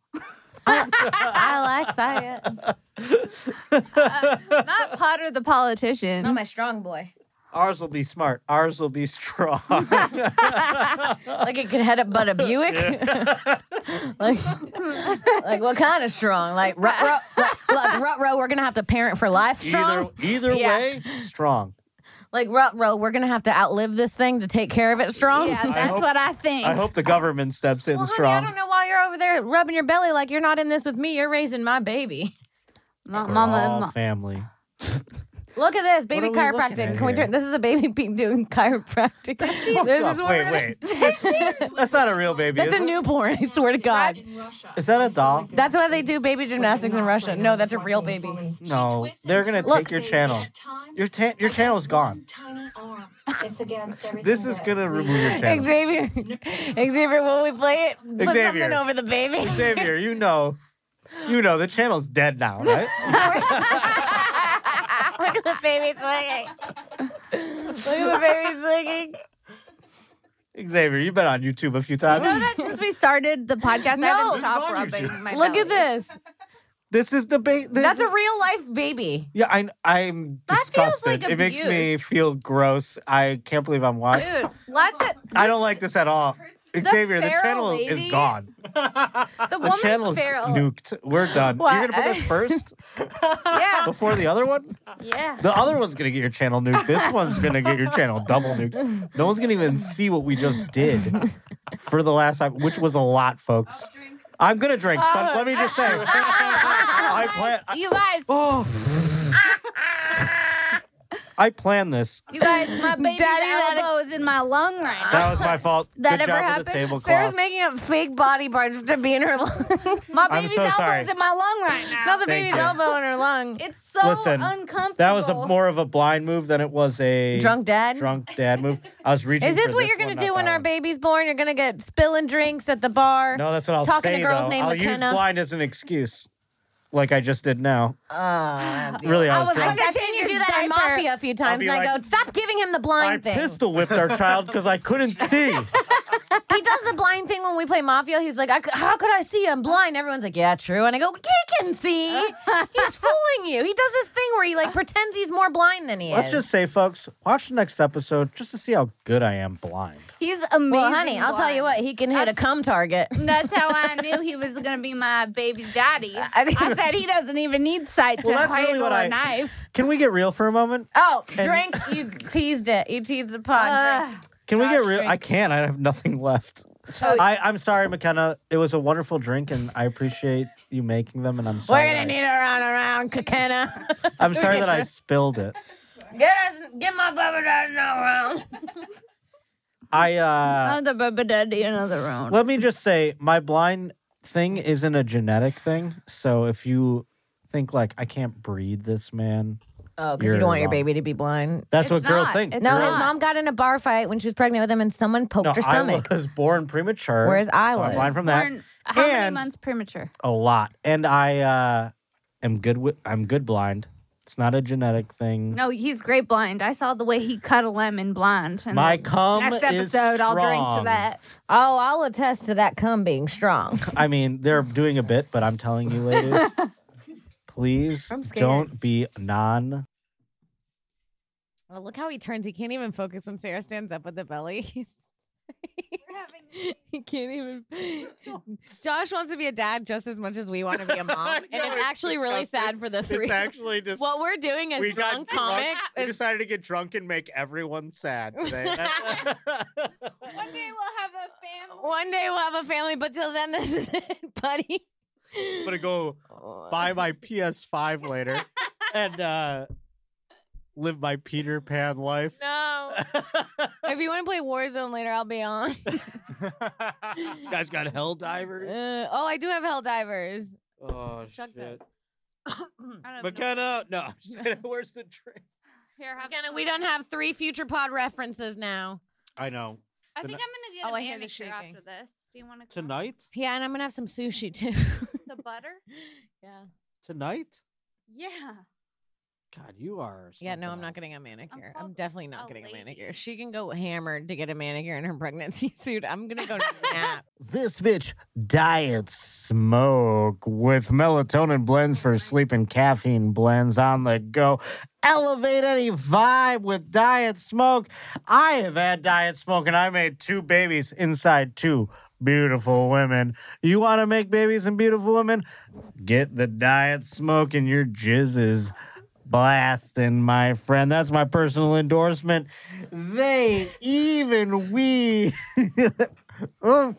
Speaker 5: I like that. uh, not Potter the politician.
Speaker 4: Not my strong boy.
Speaker 3: Ours will be smart. Ours will be strong.
Speaker 4: Like it could head up but a Buick. like, like what kind of strong? Like rut row, like rut row. We're gonna have to parent for life. Strong.
Speaker 3: either either
Speaker 4: Yeah.
Speaker 3: way, strong.
Speaker 4: Like rut row. We're gonna have to outlive this thing to take care of it. Strong.
Speaker 5: Yeah, that's
Speaker 3: hope-
Speaker 5: what I think.
Speaker 3: I hope the government steps in
Speaker 4: Well, honey,
Speaker 3: strong.
Speaker 4: I don't know why you're over there rubbing your belly like you're not in this with me. You're raising my baby.
Speaker 5: Ma-
Speaker 3: We're
Speaker 5: Mama,
Speaker 3: all
Speaker 5: ma-
Speaker 3: family.
Speaker 4: Look at this, baby
Speaker 3: are we looking
Speaker 4: chiropractic.
Speaker 3: at
Speaker 4: Can we
Speaker 3: here?
Speaker 4: turn? This is a baby being doing chiropractic. This is
Speaker 3: Fuck
Speaker 4: what
Speaker 3: up.
Speaker 4: we're
Speaker 3: Wait,
Speaker 4: gonna-
Speaker 3: wait. That's not a real baby.
Speaker 4: That's
Speaker 3: is
Speaker 4: a
Speaker 3: it?
Speaker 4: newborn. I swear to God.
Speaker 3: Is that a doll?
Speaker 4: That's why they do baby gymnastics in Russia. No, that's a real baby.
Speaker 3: No, they're gonna
Speaker 4: Look.
Speaker 3: take your channel. Your ta- your channel is gone. This is gonna remove your channel.
Speaker 4: Xavier, Xavier, when we play it, put
Speaker 3: Xavier.
Speaker 4: something over the baby.
Speaker 3: Xavier, you know, you know the channel's dead now, right?
Speaker 4: Look at the baby swinging. Look at the baby swinging.
Speaker 3: Xavier, you've been on YouTube a few
Speaker 5: You know
Speaker 3: times.
Speaker 5: that since we started the podcast, I
Speaker 4: No.
Speaker 5: haven't stopped
Speaker 3: This is on
Speaker 5: rubbing
Speaker 3: YouTube.
Speaker 5: my
Speaker 4: Look
Speaker 5: belly.
Speaker 4: at this.
Speaker 3: This is the baby.
Speaker 4: That's a real life baby.
Speaker 3: Yeah, I, I'm
Speaker 5: That feels
Speaker 3: disgusted.
Speaker 5: like
Speaker 3: It makes me
Speaker 5: abuse.
Speaker 3: feel gross. I can't believe I'm watching.
Speaker 5: Dude, let the
Speaker 3: I don't like this at all. Xavier, the
Speaker 5: feral
Speaker 3: channel
Speaker 5: lady-
Speaker 3: is gone.
Speaker 5: the
Speaker 3: The
Speaker 5: woman's
Speaker 3: channel's
Speaker 5: feral.
Speaker 3: nuked. We're done.
Speaker 4: What?
Speaker 3: You're gonna put this first
Speaker 5: Yeah,
Speaker 3: before the other one?
Speaker 5: yeah.
Speaker 3: The other one's gonna get your channel nuked. This one's gonna get your channel double nuked. No one's gonna even see what we just did for the last time, which was a lot, folks. I'm gonna drink, but let me just say, I plan. I,
Speaker 5: You guys,
Speaker 3: oh, I planned this.
Speaker 5: you guys, my baby's
Speaker 4: Daddy, that-
Speaker 5: elbow is in my lung right now.
Speaker 3: That was my fault.
Speaker 5: That
Speaker 3: Good
Speaker 5: ever
Speaker 3: job
Speaker 5: happened?
Speaker 3: with the tablecloth.
Speaker 4: Sarah's making up fake body parts to be in her lung.
Speaker 5: My
Speaker 3: I'm
Speaker 5: baby's
Speaker 3: so
Speaker 5: elbow
Speaker 3: sorry.
Speaker 5: is in my lung right now.
Speaker 4: Not the
Speaker 3: Thank
Speaker 4: baby's
Speaker 3: you.
Speaker 4: elbow in her lung.
Speaker 5: It's so
Speaker 3: Listen,
Speaker 5: uncomfortable.
Speaker 3: That was a more of a blind move than it was a
Speaker 4: Drunk dad?
Speaker 3: drunk dad move. I was reaching.
Speaker 4: Is this
Speaker 3: for
Speaker 4: what you're going
Speaker 3: one,
Speaker 4: to do
Speaker 3: not
Speaker 4: when
Speaker 3: that
Speaker 4: our
Speaker 3: one.
Speaker 4: baby's born? You're going to get spilling drinks at the bar?
Speaker 3: No, that's what I'll
Speaker 4: Talking
Speaker 3: say.
Speaker 4: to girls
Speaker 3: though.
Speaker 4: named
Speaker 3: I'll use
Speaker 4: McKenna.
Speaker 3: blind as an excuse, like I just did now.
Speaker 4: Uh,
Speaker 3: Really, I
Speaker 5: I
Speaker 3: was,
Speaker 5: was
Speaker 3: drunk.
Speaker 4: I've seen you do that in
Speaker 5: Diaper.
Speaker 4: Mafia a few times,
Speaker 3: be
Speaker 4: and I
Speaker 3: like,
Speaker 4: go, stop giving him the
Speaker 3: I
Speaker 4: blind thing.
Speaker 3: pistol whipped our child because I couldn't see.
Speaker 4: He does the blind thing when we play Mafia. He's like, I c- how could I see? I'm blind. Everyone's like, yeah, true. And I go, he can see. He's fooling you. He does this thing where he like pretends he's more blind than he
Speaker 3: Let's
Speaker 4: is.
Speaker 3: just say, folks, watch the next episode just to see how good I am blind.
Speaker 5: He's amazing.
Speaker 4: Well, honey, I'll tell you what. He can hit a cum target.
Speaker 5: That's how I knew he was going to be my baby's daddy. I said he doesn't even need sight
Speaker 3: Well,
Speaker 5: to
Speaker 3: that's really
Speaker 5: handle
Speaker 3: what
Speaker 5: a
Speaker 3: I-
Speaker 5: knife.
Speaker 3: Can we get real for a moment?
Speaker 4: Oh,
Speaker 3: And-
Speaker 4: drink. You teased it. You teased the pod.
Speaker 5: Uh,
Speaker 4: Drink.
Speaker 3: Can we get
Speaker 4: Josh,
Speaker 3: real?
Speaker 4: drink.
Speaker 3: I can't. I have nothing left.
Speaker 5: Oh,
Speaker 3: I, I'm sorry, McKenna. It was a wonderful drink, and I appreciate you making them. And I'm sorry.
Speaker 4: We're gonna
Speaker 3: I,
Speaker 4: need a round around, Kakena.
Speaker 3: I'm sorry that I spilled it.
Speaker 4: Get us, get my Bubba Daddy around.
Speaker 3: I uh,
Speaker 5: another Bubba Daddy, another round.
Speaker 3: let me just say, my blind thing isn't a genetic thing. So if you think like I can't breed this man,
Speaker 4: Oh, because
Speaker 3: You're
Speaker 4: you don't want your
Speaker 3: wrong.
Speaker 4: baby to be blind.
Speaker 3: that's
Speaker 5: It's
Speaker 3: what girls
Speaker 5: not.
Speaker 3: think.
Speaker 5: It's
Speaker 4: No,
Speaker 3: Girls-
Speaker 4: his mom got in a bar fight when she was pregnant with him, and someone poked
Speaker 3: No,
Speaker 4: her stomach.
Speaker 3: I was born premature.
Speaker 4: Whereas I
Speaker 3: so I'm
Speaker 4: was.
Speaker 3: blind from that.
Speaker 5: Born how many
Speaker 3: And-
Speaker 5: months premature?
Speaker 3: A lot, and I uh, am good with. I'm good blind. It's not a genetic thing.
Speaker 5: No, he's great blind. I saw the way he cut a lemon blind. And
Speaker 3: My
Speaker 5: then
Speaker 3: cum
Speaker 5: next
Speaker 3: is
Speaker 5: episode, I'll drink to
Speaker 3: strong.
Speaker 5: that.
Speaker 4: Oh, I'll attest to that cum being strong.
Speaker 3: I mean, they're doing a bit, but I'm telling you, ladies, please
Speaker 4: I'm scared.
Speaker 3: don't be non.
Speaker 4: Oh, look how he turns. He can't even focus when Sarah stands up with the belly. He's he can't even. Josh wants to be a dad just as much as we want to be a mom, and
Speaker 3: know,
Speaker 4: it's
Speaker 3: it's
Speaker 4: actually really
Speaker 3: disgusting.
Speaker 4: sad for the three.
Speaker 3: It's actually just.
Speaker 4: What we're doing as
Speaker 3: we got
Speaker 4: drunk
Speaker 3: drunk.
Speaker 4: comics
Speaker 3: We
Speaker 4: is
Speaker 3: decided to get drunk and make everyone sad today. That's-
Speaker 5: One day we'll have a family.
Speaker 4: one day we'll have a family, but till then, this is it, buddy.
Speaker 3: I'm gonna go buy my P S five later and uh, live my Peter Pan life.
Speaker 4: No. If you want to play Warzone later, I'll be on.
Speaker 3: You guys got hell divers.
Speaker 4: Uh, oh, I do have Helldivers.
Speaker 3: Oh
Speaker 4: Chuck
Speaker 3: shit.
Speaker 4: does.
Speaker 5: I don't know.
Speaker 3: McKenna, no. I'm just kidding. Where's the drink?
Speaker 5: Here, have
Speaker 4: Again,
Speaker 5: some.
Speaker 4: we don't have three future pod references now.
Speaker 3: I know.
Speaker 5: I think I'm gonna get
Speaker 4: Oh,
Speaker 5: a
Speaker 4: I hear the
Speaker 5: manicure
Speaker 4: shaking.
Speaker 5: after this. Do you want to
Speaker 3: Tonight?
Speaker 4: Yeah, and I'm gonna have some sushi too.
Speaker 5: The butter?
Speaker 4: yeah.
Speaker 3: Tonight?
Speaker 5: Yeah.
Speaker 3: God, you are.
Speaker 4: Yeah, no, I'm
Speaker 3: something
Speaker 4: not
Speaker 3: else.
Speaker 4: getting a manicure.
Speaker 5: called
Speaker 4: I'm definitely not
Speaker 5: a
Speaker 4: getting a
Speaker 5: lady.
Speaker 4: manicure. She can go hammered to get a manicure in her pregnancy suit. I'm gonna go nap.
Speaker 3: This bitch diet smoke with melatonin blends for sleep and caffeine blends on the go. Elevate any vibe with Diet Smoke. I have had Diet Smoke and I made two babies inside two beautiful women. You want to make babies and beautiful women? Get the Diet Smoke and your jizz is blasting, my friend. That's my personal endorsement. They even we. Mm,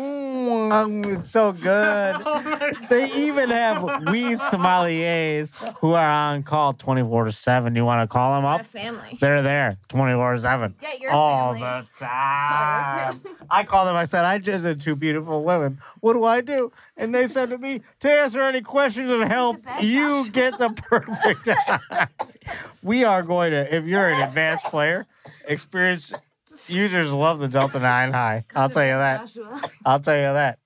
Speaker 3: mm, it's so good. They even have weed sommeliers who are on call twenty-four seven. You want to call them up?
Speaker 4: family.
Speaker 3: They're there twenty-four seven.
Speaker 5: Yeah, your
Speaker 3: all
Speaker 5: family.
Speaker 3: the time. I called them. I said, I just had two beautiful women. What do I do? And they said to me, to answer any questions and help, you get the perfect. We are going to, if you're an advanced player, experience. Users love the Delta nine High. I'll tell you that. I'll tell you that.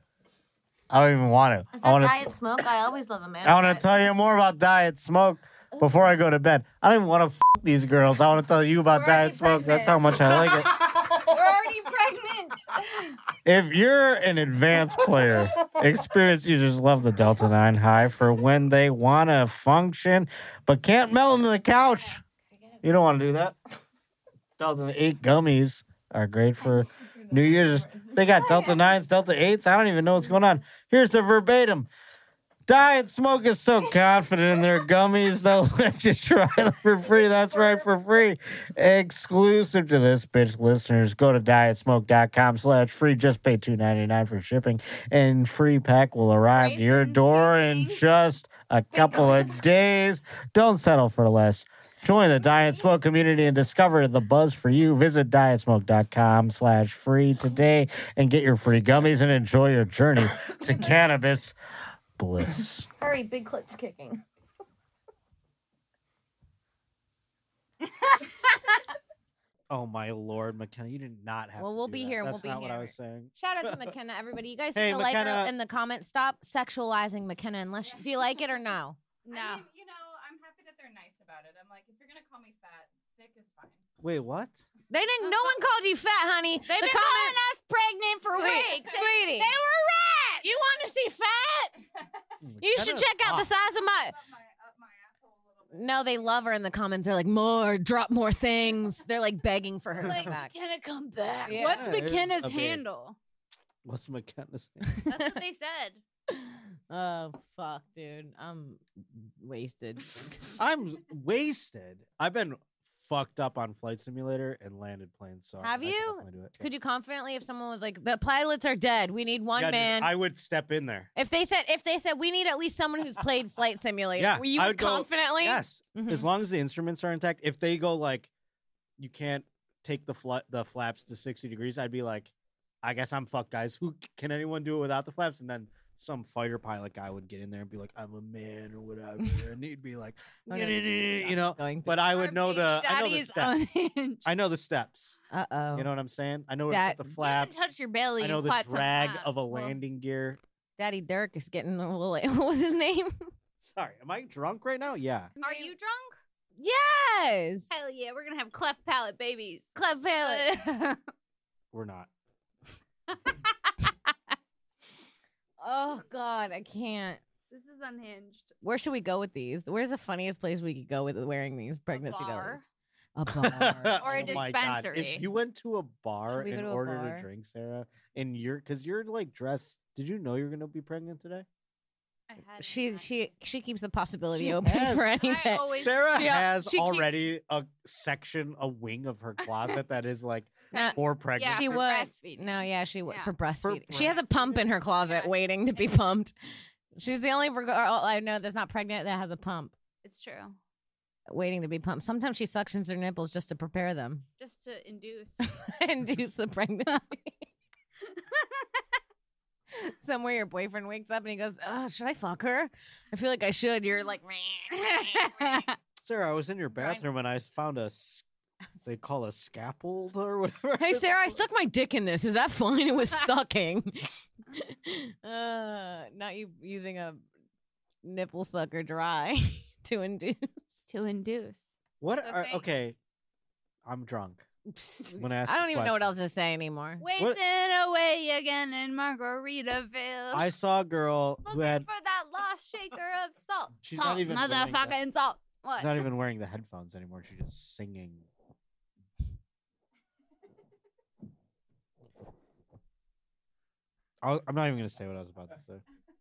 Speaker 3: I don't even want to.
Speaker 4: Is
Speaker 3: I want
Speaker 4: that Diet
Speaker 3: to.
Speaker 4: Smoke? I always love a man.
Speaker 3: I want to tell you more about Diet Smoke before I go to bed. I don't even want to f- these girls. I want to tell you about
Speaker 5: We're
Speaker 3: Diet
Speaker 5: already
Speaker 3: Smoke. That's how much I like it.
Speaker 5: We're already pregnant.
Speaker 3: If you're an advanced player, experienced users love the Delta nine High for when they want to function but can't melt into the couch. You don't want to do that. Delta eight gummies are great for New Year's. They got Delta nines, Delta eights. I don't even know what's going on. Here's the verbatim. Diet Smoke is so confident in their gummies, they'll let you try them for free. That's right, for free. Exclusive to this bitch listeners, go to dietsmoke.com slash free. Just pay two ninety-nine for shipping, and free pack will arrive to your
Speaker 5: Raisins
Speaker 3: door in
Speaker 5: eating.
Speaker 3: just a couple of days. Don't settle for less. Join the Diet Smoke community and discover the buzz for you. Visit dietsmoke.com slash free today and get your free gummies and enjoy your journey to cannabis bliss.
Speaker 4: Hurry, big clit's kicking.
Speaker 3: Oh, my Lord, McKenna, you did not have
Speaker 4: Well,
Speaker 3: to
Speaker 4: we'll
Speaker 3: do
Speaker 4: be
Speaker 3: that.
Speaker 4: here and
Speaker 3: That's
Speaker 4: we'll be
Speaker 3: not what
Speaker 4: here.
Speaker 3: I was saying.
Speaker 4: Shout out to McKenna, everybody. You guys
Speaker 3: Hey,
Speaker 4: hit the like
Speaker 3: McKenna.
Speaker 4: in the comments. Stop sexualizing McKenna unless do you like it or no?
Speaker 5: No.
Speaker 11: I mean, you know, I'm happy that they're nice about it. I'm like, if you're gonna call me fat, thick is fine.
Speaker 3: Wait, what?
Speaker 4: They didn't. No one called you fat, honey.
Speaker 5: They've
Speaker 4: the
Speaker 5: been
Speaker 4: comment,
Speaker 5: calling us
Speaker 4: pregnant for
Speaker 5: Sweet-
Speaker 4: weeks. and
Speaker 5: sweetie.
Speaker 4: They were rat. You want to see fat? You should
Speaker 3: Kinda
Speaker 4: check out the
Speaker 3: soft.
Speaker 4: size of my. No, they love her in the comments. They're like, more, drop more things. They're like begging for her to
Speaker 5: Like,
Speaker 4: come back.
Speaker 5: can it come back?
Speaker 4: Yeah.
Speaker 5: What's
Speaker 3: Yeah, it is
Speaker 5: McKenna's
Speaker 3: a big-
Speaker 5: handle?
Speaker 3: What's McKenna's?
Speaker 5: That's what they said.
Speaker 4: Oh, fuck, dude. I'm wasted.
Speaker 3: I'm wasted. I've been fucked up on Flight Simulator and landed planes. So
Speaker 4: Have
Speaker 3: I could
Speaker 4: you?
Speaker 3: definitely do it.
Speaker 4: Could you confidently, if someone was like, the pilots are dead, we need one
Speaker 3: Yeah, dude,
Speaker 4: man.
Speaker 3: I would step in there.
Speaker 4: if they said, if they said, we need at least someone who's played Flight Simulator,
Speaker 3: Yeah,
Speaker 4: were you
Speaker 3: I
Speaker 4: would
Speaker 3: would go-
Speaker 4: confidently?
Speaker 3: Yes,
Speaker 4: Mhm.
Speaker 3: as long as the instruments are intact. If they go like, you can't take the fla- the flaps to sixty degrees, I'd be like, I guess I'm fucked, guys. Who can anyone do it without the flaps? And then some fighter pilot guy would get in there and be like, I'm a man or whatever, and he'd be like,
Speaker 4: Okay.
Speaker 3: you know.
Speaker 4: Going
Speaker 3: But I would know the I know the
Speaker 5: Daddy's
Speaker 3: steps.
Speaker 5: unhinged.
Speaker 3: I know the steps.
Speaker 4: Uh oh.
Speaker 3: You know what I'm saying? I know where
Speaker 4: That-
Speaker 3: to put the
Speaker 5: You
Speaker 3: flaps.
Speaker 5: haven't touched your belly
Speaker 3: I know
Speaker 5: in
Speaker 3: the
Speaker 5: quite some
Speaker 3: drag
Speaker 5: time.
Speaker 3: of a
Speaker 5: Well,
Speaker 3: landing gear.
Speaker 4: Daddy Dirk is getting a little. What was his name?
Speaker 3: Sorry, am I drunk right now? Yeah.
Speaker 5: Are you drunk?
Speaker 4: Yes.
Speaker 5: Hell yeah, we're gonna have cleft palate babies.
Speaker 4: Club Palette.
Speaker 3: We're not.
Speaker 4: Oh God, I can't.
Speaker 5: This is unhinged.
Speaker 4: Where should we go with these? Where's the funniest place we could go with wearing these pregnancy
Speaker 5: bar.
Speaker 4: bellies? A bar.
Speaker 5: Or a
Speaker 3: Oh my God.
Speaker 5: dispensary.
Speaker 3: If you went to a bar
Speaker 4: Should we go
Speaker 3: and
Speaker 4: to a
Speaker 3: ordered
Speaker 4: bar?
Speaker 3: a drink, Sarah, and you're because you're like dressed. Did you know you're gonna be pregnant today?
Speaker 5: I had
Speaker 4: She's she she keeps the possibility
Speaker 3: She
Speaker 4: open
Speaker 3: has-
Speaker 4: for any
Speaker 5: I
Speaker 4: day.
Speaker 5: always
Speaker 3: Sarah
Speaker 4: Yeah,
Speaker 3: has
Speaker 4: she keeps-
Speaker 3: already a section, a wing of her closet that is like
Speaker 4: No,
Speaker 3: for pregnant.
Speaker 5: Yeah,
Speaker 4: she
Speaker 5: for
Speaker 4: would.
Speaker 5: breastfeeding.
Speaker 4: No, yeah, she would
Speaker 5: Yeah.
Speaker 4: for breastfeeding.
Speaker 3: For
Speaker 4: She has a pump in her closet
Speaker 5: Yeah.
Speaker 4: waiting to be pumped. She's the only girl I know that's not pregnant that has a pump
Speaker 5: It's true.
Speaker 4: waiting to be pumped. Sometimes she suctions her nipples just to prepare them,
Speaker 5: Just to induce.
Speaker 4: induce the pregnancy. Somewhere your boyfriend wakes up and he goes, oh, should I fuck her? I feel like I should. You're like,
Speaker 3: Sarah, I was in your bathroom and I found a s- they call a scaffold or whatever.
Speaker 4: hey, Sarah, I stuck my dick in this. Is that fine? It was sucking. uh, not you using a nipple sucker dry to induce.
Speaker 5: to induce.
Speaker 3: What
Speaker 5: So
Speaker 3: are
Speaker 5: thank-
Speaker 3: okay? I'm drunk. I'm gonna ask
Speaker 4: I
Speaker 3: you
Speaker 4: don't
Speaker 3: a
Speaker 4: even know what
Speaker 3: question.
Speaker 4: else to say anymore.
Speaker 5: Wasting away again in Margaritaville.
Speaker 3: I saw a girl who
Speaker 5: Looking
Speaker 3: had
Speaker 5: for that lost shaker of salt.
Speaker 3: She's
Speaker 5: salt,
Speaker 3: not even wearing that.
Speaker 5: motherfucking salt. What?
Speaker 3: she's not even wearing the headphones anymore. She's just singing. I'll, I'm not even gonna say what I was about to say.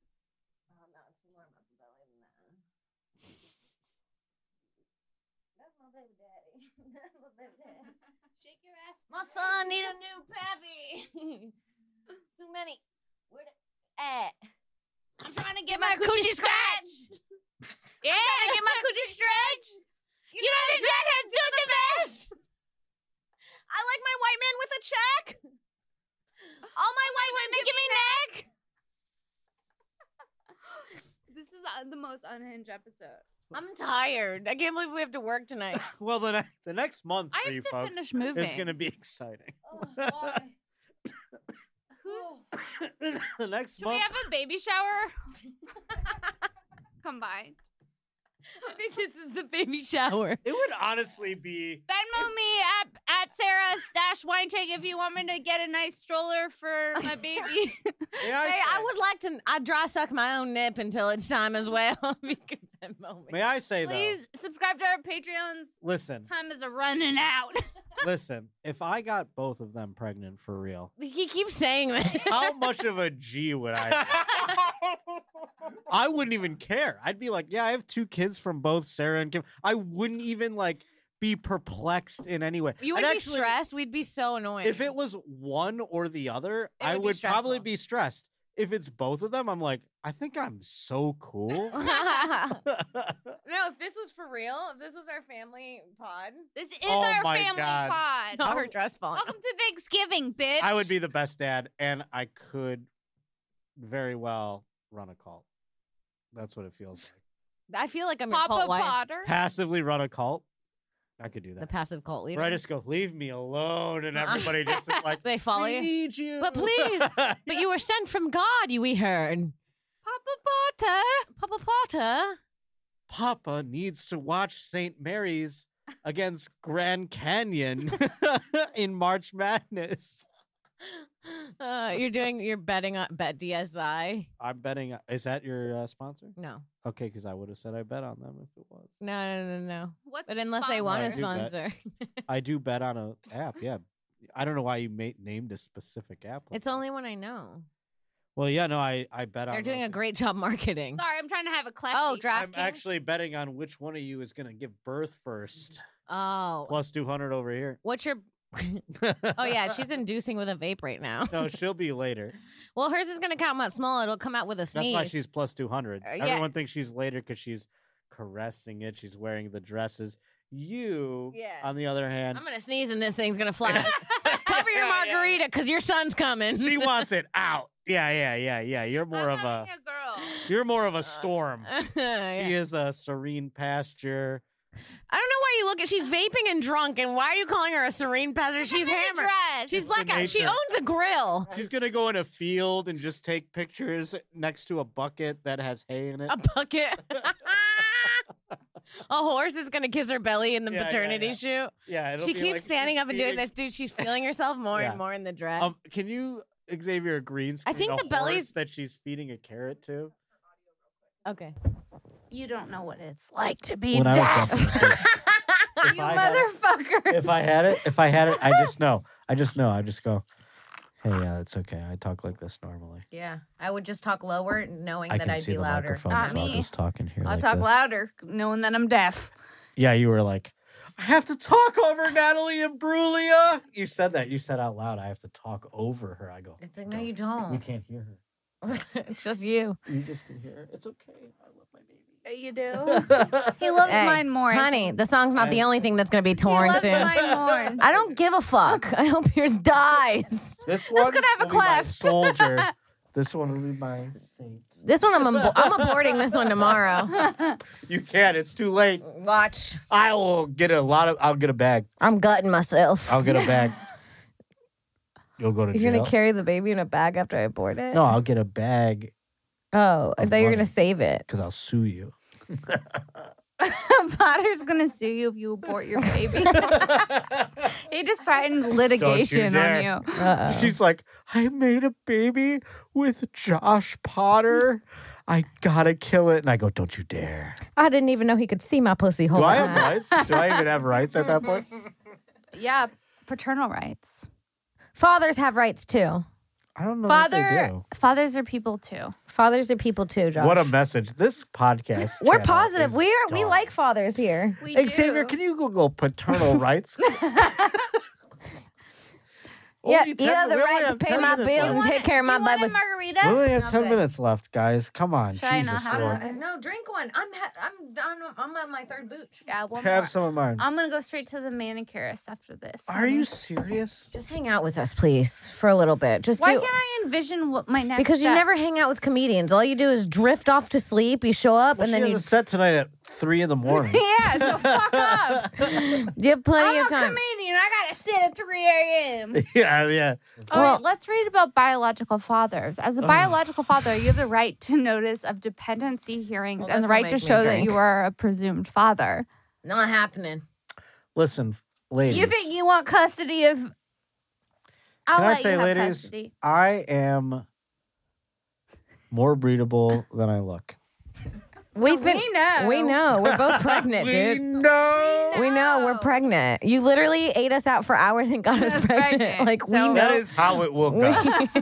Speaker 5: Shake your ass.
Speaker 4: My son need a new pappy. Too many. Where the at?
Speaker 5: I'm trying to get
Speaker 4: my
Speaker 5: my, coochie,
Speaker 4: coochie
Speaker 5: scratch. Yeah,
Speaker 4: Trying to get my coochie stretch.
Speaker 5: You know the dreadheads do the best.
Speaker 4: I like my white man with a check. All my white women give me neck.
Speaker 5: This is uh, the most unhinged episode.
Speaker 4: I'm tired. I can't believe we have to work tonight.
Speaker 3: Well, the ne- the next month
Speaker 5: I
Speaker 3: for
Speaker 5: have
Speaker 3: you
Speaker 5: to
Speaker 3: folks
Speaker 5: finish
Speaker 3: is
Speaker 5: moving.
Speaker 3: gonna be exciting.
Speaker 4: Oh,
Speaker 5: Who's?
Speaker 3: the next
Speaker 5: Should we
Speaker 3: month.
Speaker 5: have a baby shower? Combined.
Speaker 4: I think this is the baby shower.
Speaker 3: It would honestly be.
Speaker 5: Venmo me at at Sarah Dash Winecheck if you want me to get a nice stroller for my baby.
Speaker 3: May I,
Speaker 4: Hey,
Speaker 3: say,
Speaker 4: I would like to. I dry suck my own nip until it's time as well. If you can Venmo me.
Speaker 3: May I say
Speaker 5: Please subscribe to our Patreons.
Speaker 3: though? Listen,
Speaker 5: Time is a running out.
Speaker 3: listen. If I got both of them pregnant for real,
Speaker 4: He keeps saying that.
Speaker 3: how much of a G would I be? I wouldn't even care. I'd be like, yeah, I have two kids from both Sarah and Kim. I wouldn't even like be perplexed in any way.
Speaker 4: You would
Speaker 3: I'd
Speaker 4: be
Speaker 3: actually-
Speaker 4: stressed. We'd be so annoying.
Speaker 3: If it was one or the other, I
Speaker 4: would be
Speaker 3: would probably
Speaker 4: stressful.
Speaker 3: be stressed. If it's both of them, I'm like, I think I'm so cool.
Speaker 4: no, if this was for real, if this was our family pod,
Speaker 5: This is
Speaker 3: Oh
Speaker 5: our
Speaker 3: my
Speaker 5: family
Speaker 3: God.
Speaker 5: pod.
Speaker 4: not her dress falling.
Speaker 5: Welcome to Thanksgiving, bitch.
Speaker 3: I would be the best dad, and I could very well run a cult. That's what it feels like.
Speaker 4: I feel like I'm your
Speaker 5: Papa
Speaker 4: cult wife.
Speaker 5: Potter.
Speaker 3: Passively run a cult. I could do
Speaker 4: The
Speaker 3: that.
Speaker 4: passive cult leader.
Speaker 3: Right, just go, leave me alone, and everybody just is like,
Speaker 4: They follow
Speaker 3: we
Speaker 4: you.
Speaker 3: need you.
Speaker 4: But please, but you were sent from God, you we heard.
Speaker 5: Papa Potter.
Speaker 4: Papa Potter.
Speaker 3: Papa needs to watch Saint Mary's against Grand Canyon in March Madness.
Speaker 4: Uh, you're doing, you're betting on Bet D S I.
Speaker 3: I'm betting. Is that your uh, sponsor?
Speaker 4: No.
Speaker 3: Okay, because I would have said I bet on them if it was.
Speaker 4: No, no, no, no.
Speaker 5: What's
Speaker 4: But unless they want
Speaker 3: I
Speaker 4: to
Speaker 3: do bet.
Speaker 4: sponsor.
Speaker 3: I do bet on a app. Yeah, I don't know why you made, named a specific app. like
Speaker 4: It's
Speaker 3: that.
Speaker 4: only one I know.
Speaker 3: Well, yeah, no, I I bet on.
Speaker 4: They're doing
Speaker 3: those.
Speaker 4: a great job marketing.
Speaker 5: Sorry, I'm trying to have a clap.
Speaker 4: Oh,
Speaker 3: I'm
Speaker 4: DraftKings.
Speaker 3: actually betting on which one of you is going to give birth first.
Speaker 4: Oh.
Speaker 3: Plus two hundred over here.
Speaker 4: What's your... Oh, yeah, she's inducing with a vape right now.
Speaker 3: No, she'll be later.
Speaker 4: Well, hers is going to come out small. It'll come out with a
Speaker 3: That's
Speaker 4: sneeze.
Speaker 3: why she's plus two hundred.
Speaker 4: Uh, yeah.
Speaker 3: Everyone thinks she's later because she's caressing it. She's wearing the dresses. You,
Speaker 4: Yeah.
Speaker 3: on the other hand,
Speaker 4: I'm going to sneeze and this thing's going to fly. Cover your margarita because your son's coming.
Speaker 3: she wants it out. Yeah, yeah, yeah, yeah. You're more
Speaker 5: I'm
Speaker 3: of a,
Speaker 5: having a girl.
Speaker 3: you're more of a storm.
Speaker 4: Yeah.
Speaker 3: She is a serene pasture.
Speaker 4: I don't know why you look at. She's vaping and drunk, and why are you calling her a serene pastor? She's
Speaker 5: in a
Speaker 4: hammered.
Speaker 5: dress.
Speaker 4: She's
Speaker 3: It's
Speaker 4: blackout. She
Speaker 3: nature.
Speaker 4: owns a grill.
Speaker 3: She's gonna go in a field and just take pictures next to a bucket that has hay in it.
Speaker 4: A bucket. A horse is gonna kiss her belly in the
Speaker 3: Yeah, yeah,
Speaker 4: paternity
Speaker 3: yeah.
Speaker 4: shoot.
Speaker 3: Yeah, it'll
Speaker 4: She
Speaker 3: be
Speaker 4: keeps
Speaker 3: like
Speaker 4: standing
Speaker 3: she's
Speaker 4: up and doing
Speaker 3: feeding-
Speaker 4: this, dude. She's feeling herself more
Speaker 3: Yeah.
Speaker 4: and more in the dress.
Speaker 3: Um, can you, Xavier, a green screen?
Speaker 4: think
Speaker 3: a
Speaker 4: the belly's-
Speaker 3: horse that she's feeding a carrot to.
Speaker 4: okay.
Speaker 5: You don't know what it's like to be
Speaker 3: When I was
Speaker 5: deaf.
Speaker 3: deaf. If
Speaker 5: you
Speaker 3: I had it-
Speaker 5: motherfucker.
Speaker 3: If I had it, if I had it, I just know. I just know. I just go, hey, yeah, it's okay. I talk like this normally.
Speaker 4: Yeah, I would just talk lower, knowing
Speaker 3: I
Speaker 4: that
Speaker 3: can
Speaker 4: I'd
Speaker 3: see
Speaker 4: be
Speaker 3: the
Speaker 4: louder.
Speaker 3: microphone,
Speaker 5: Not
Speaker 3: so I'll
Speaker 5: me.
Speaker 3: just talk in here
Speaker 5: I'll
Speaker 3: like
Speaker 5: talk
Speaker 3: this.
Speaker 5: louder, knowing that I'm deaf.
Speaker 3: Yeah, you were like, I have to talk over Natalie Imbruglia. You said that. You said out loud, I have to talk over her. I go,
Speaker 4: It's like, no, you
Speaker 3: we
Speaker 4: don't.
Speaker 3: can't hear her.
Speaker 4: It's just you.
Speaker 3: You just can hear her. It's okay. I love my baby.
Speaker 5: You do. He loves
Speaker 4: Hey,
Speaker 5: mine more. I
Speaker 4: honey,
Speaker 5: think.
Speaker 4: the song's not the only thing that's gonna be
Speaker 5: He
Speaker 4: torn
Speaker 5: loves
Speaker 4: soon.
Speaker 5: mine more.
Speaker 4: I don't give a fuck. I hope yours dies.
Speaker 3: This one
Speaker 5: gonna have a
Speaker 3: will be my
Speaker 5: cleft.
Speaker 3: soldier. This one will be my saint.
Speaker 4: This one, I'm abo- I'm aborting this one tomorrow.
Speaker 3: You can't. It's too late.
Speaker 4: Watch.
Speaker 3: I will get a lot of. I'll get a bag.
Speaker 4: I'm gutting myself.
Speaker 3: I'll get a bag. You'll go to
Speaker 4: You're
Speaker 3: jail.
Speaker 4: gonna carry the baby in a bag after I abort it?
Speaker 3: No, I'll get a bag
Speaker 4: Oh, I
Speaker 3: of
Speaker 4: thought you were
Speaker 3: money.
Speaker 4: gonna save it.
Speaker 3: because I'll sue you.
Speaker 5: Potter's gonna sue you if you abort your baby. He just threatened litigation on
Speaker 3: dare.
Speaker 5: you.
Speaker 4: Uh-oh.
Speaker 3: She's like, I made a baby with Josh Potter. I gotta kill it. And I go, don't you dare.
Speaker 4: I didn't even know he could see my pussy hole.
Speaker 3: Do I have rights? Do I even have rights at that point?
Speaker 5: Yeah, paternal rights.
Speaker 4: Fathers have rights too.
Speaker 3: I don't know what they
Speaker 5: Father,
Speaker 3: do.
Speaker 5: fathers are people too.
Speaker 4: Fathers are people too, Josh.
Speaker 3: What a message. This podcast.
Speaker 4: We're
Speaker 3: channel
Speaker 4: positive.
Speaker 3: is
Speaker 4: We are. We
Speaker 3: dog.
Speaker 4: like fathers here.
Speaker 5: We
Speaker 3: Xavier,
Speaker 5: do.
Speaker 3: can you Google paternal rights?
Speaker 4: Yeah,
Speaker 3: Only
Speaker 4: you
Speaker 3: ten-
Speaker 4: have the
Speaker 3: we only
Speaker 4: right to
Speaker 3: have
Speaker 4: pay
Speaker 3: ten
Speaker 4: my
Speaker 3: minutes
Speaker 4: bills
Speaker 3: left.
Speaker 4: and
Speaker 5: Want
Speaker 4: take
Speaker 5: it-
Speaker 4: care of
Speaker 5: do
Speaker 4: my
Speaker 5: you want a
Speaker 4: baby.
Speaker 5: margarita?
Speaker 3: We only have
Speaker 5: No,
Speaker 3: ten
Speaker 5: good.
Speaker 3: minutes left, guys. Come on.
Speaker 5: Should I not
Speaker 3: Jesus
Speaker 5: have
Speaker 3: Lord.
Speaker 5: one?
Speaker 4: No, drink one. I'm ha- I'm done. I'm on my third boot.
Speaker 5: Yeah, one
Speaker 3: Have
Speaker 5: more.
Speaker 3: some of mine.
Speaker 5: I'm gonna go straight to the manicurist after this.
Speaker 3: Are
Speaker 5: honey.
Speaker 3: you serious?
Speaker 4: Just hang out with us, please, for a little bit. Just
Speaker 5: Why
Speaker 4: do.
Speaker 5: can't I envision what my next?
Speaker 4: Because you
Speaker 5: step-
Speaker 4: never hang out with comedians. All you do is drift off to sleep. You show up
Speaker 3: Well,
Speaker 4: and
Speaker 3: she
Speaker 4: then
Speaker 3: has
Speaker 4: you,
Speaker 3: a set tonight at three in the morning.
Speaker 5: Yeah, so fuck off.
Speaker 4: you have plenty
Speaker 5: I'm
Speaker 4: of
Speaker 5: a
Speaker 4: time.
Speaker 5: comedian. I gotta sit at three a.m.
Speaker 3: yeah, yeah.
Speaker 5: All
Speaker 4: Well-
Speaker 5: right, let's read about biological fathers. As a biological father, you have the right to notice of dependency hearings
Speaker 4: Well,
Speaker 5: and the
Speaker 4: this'll
Speaker 5: right
Speaker 4: make
Speaker 5: to
Speaker 4: me
Speaker 5: show that
Speaker 4: drink.
Speaker 5: you are a presumed father.
Speaker 4: Not happening.
Speaker 3: Listen, ladies.
Speaker 5: You think you want custody of? I'll
Speaker 3: Can I
Speaker 5: let
Speaker 3: say,
Speaker 5: you have
Speaker 3: ladies,
Speaker 5: custody.
Speaker 3: I am more breedable than I look.
Speaker 4: We've
Speaker 5: We
Speaker 4: been.
Speaker 5: know.
Speaker 4: We know. We're both pregnant, dude.
Speaker 3: know.
Speaker 4: We know we're pregnant. You literally ate us out for hours and got us
Speaker 5: That's
Speaker 4: pregnant.
Speaker 5: pregnant,
Speaker 4: Like we
Speaker 5: so-
Speaker 4: know.
Speaker 3: That is how it will go.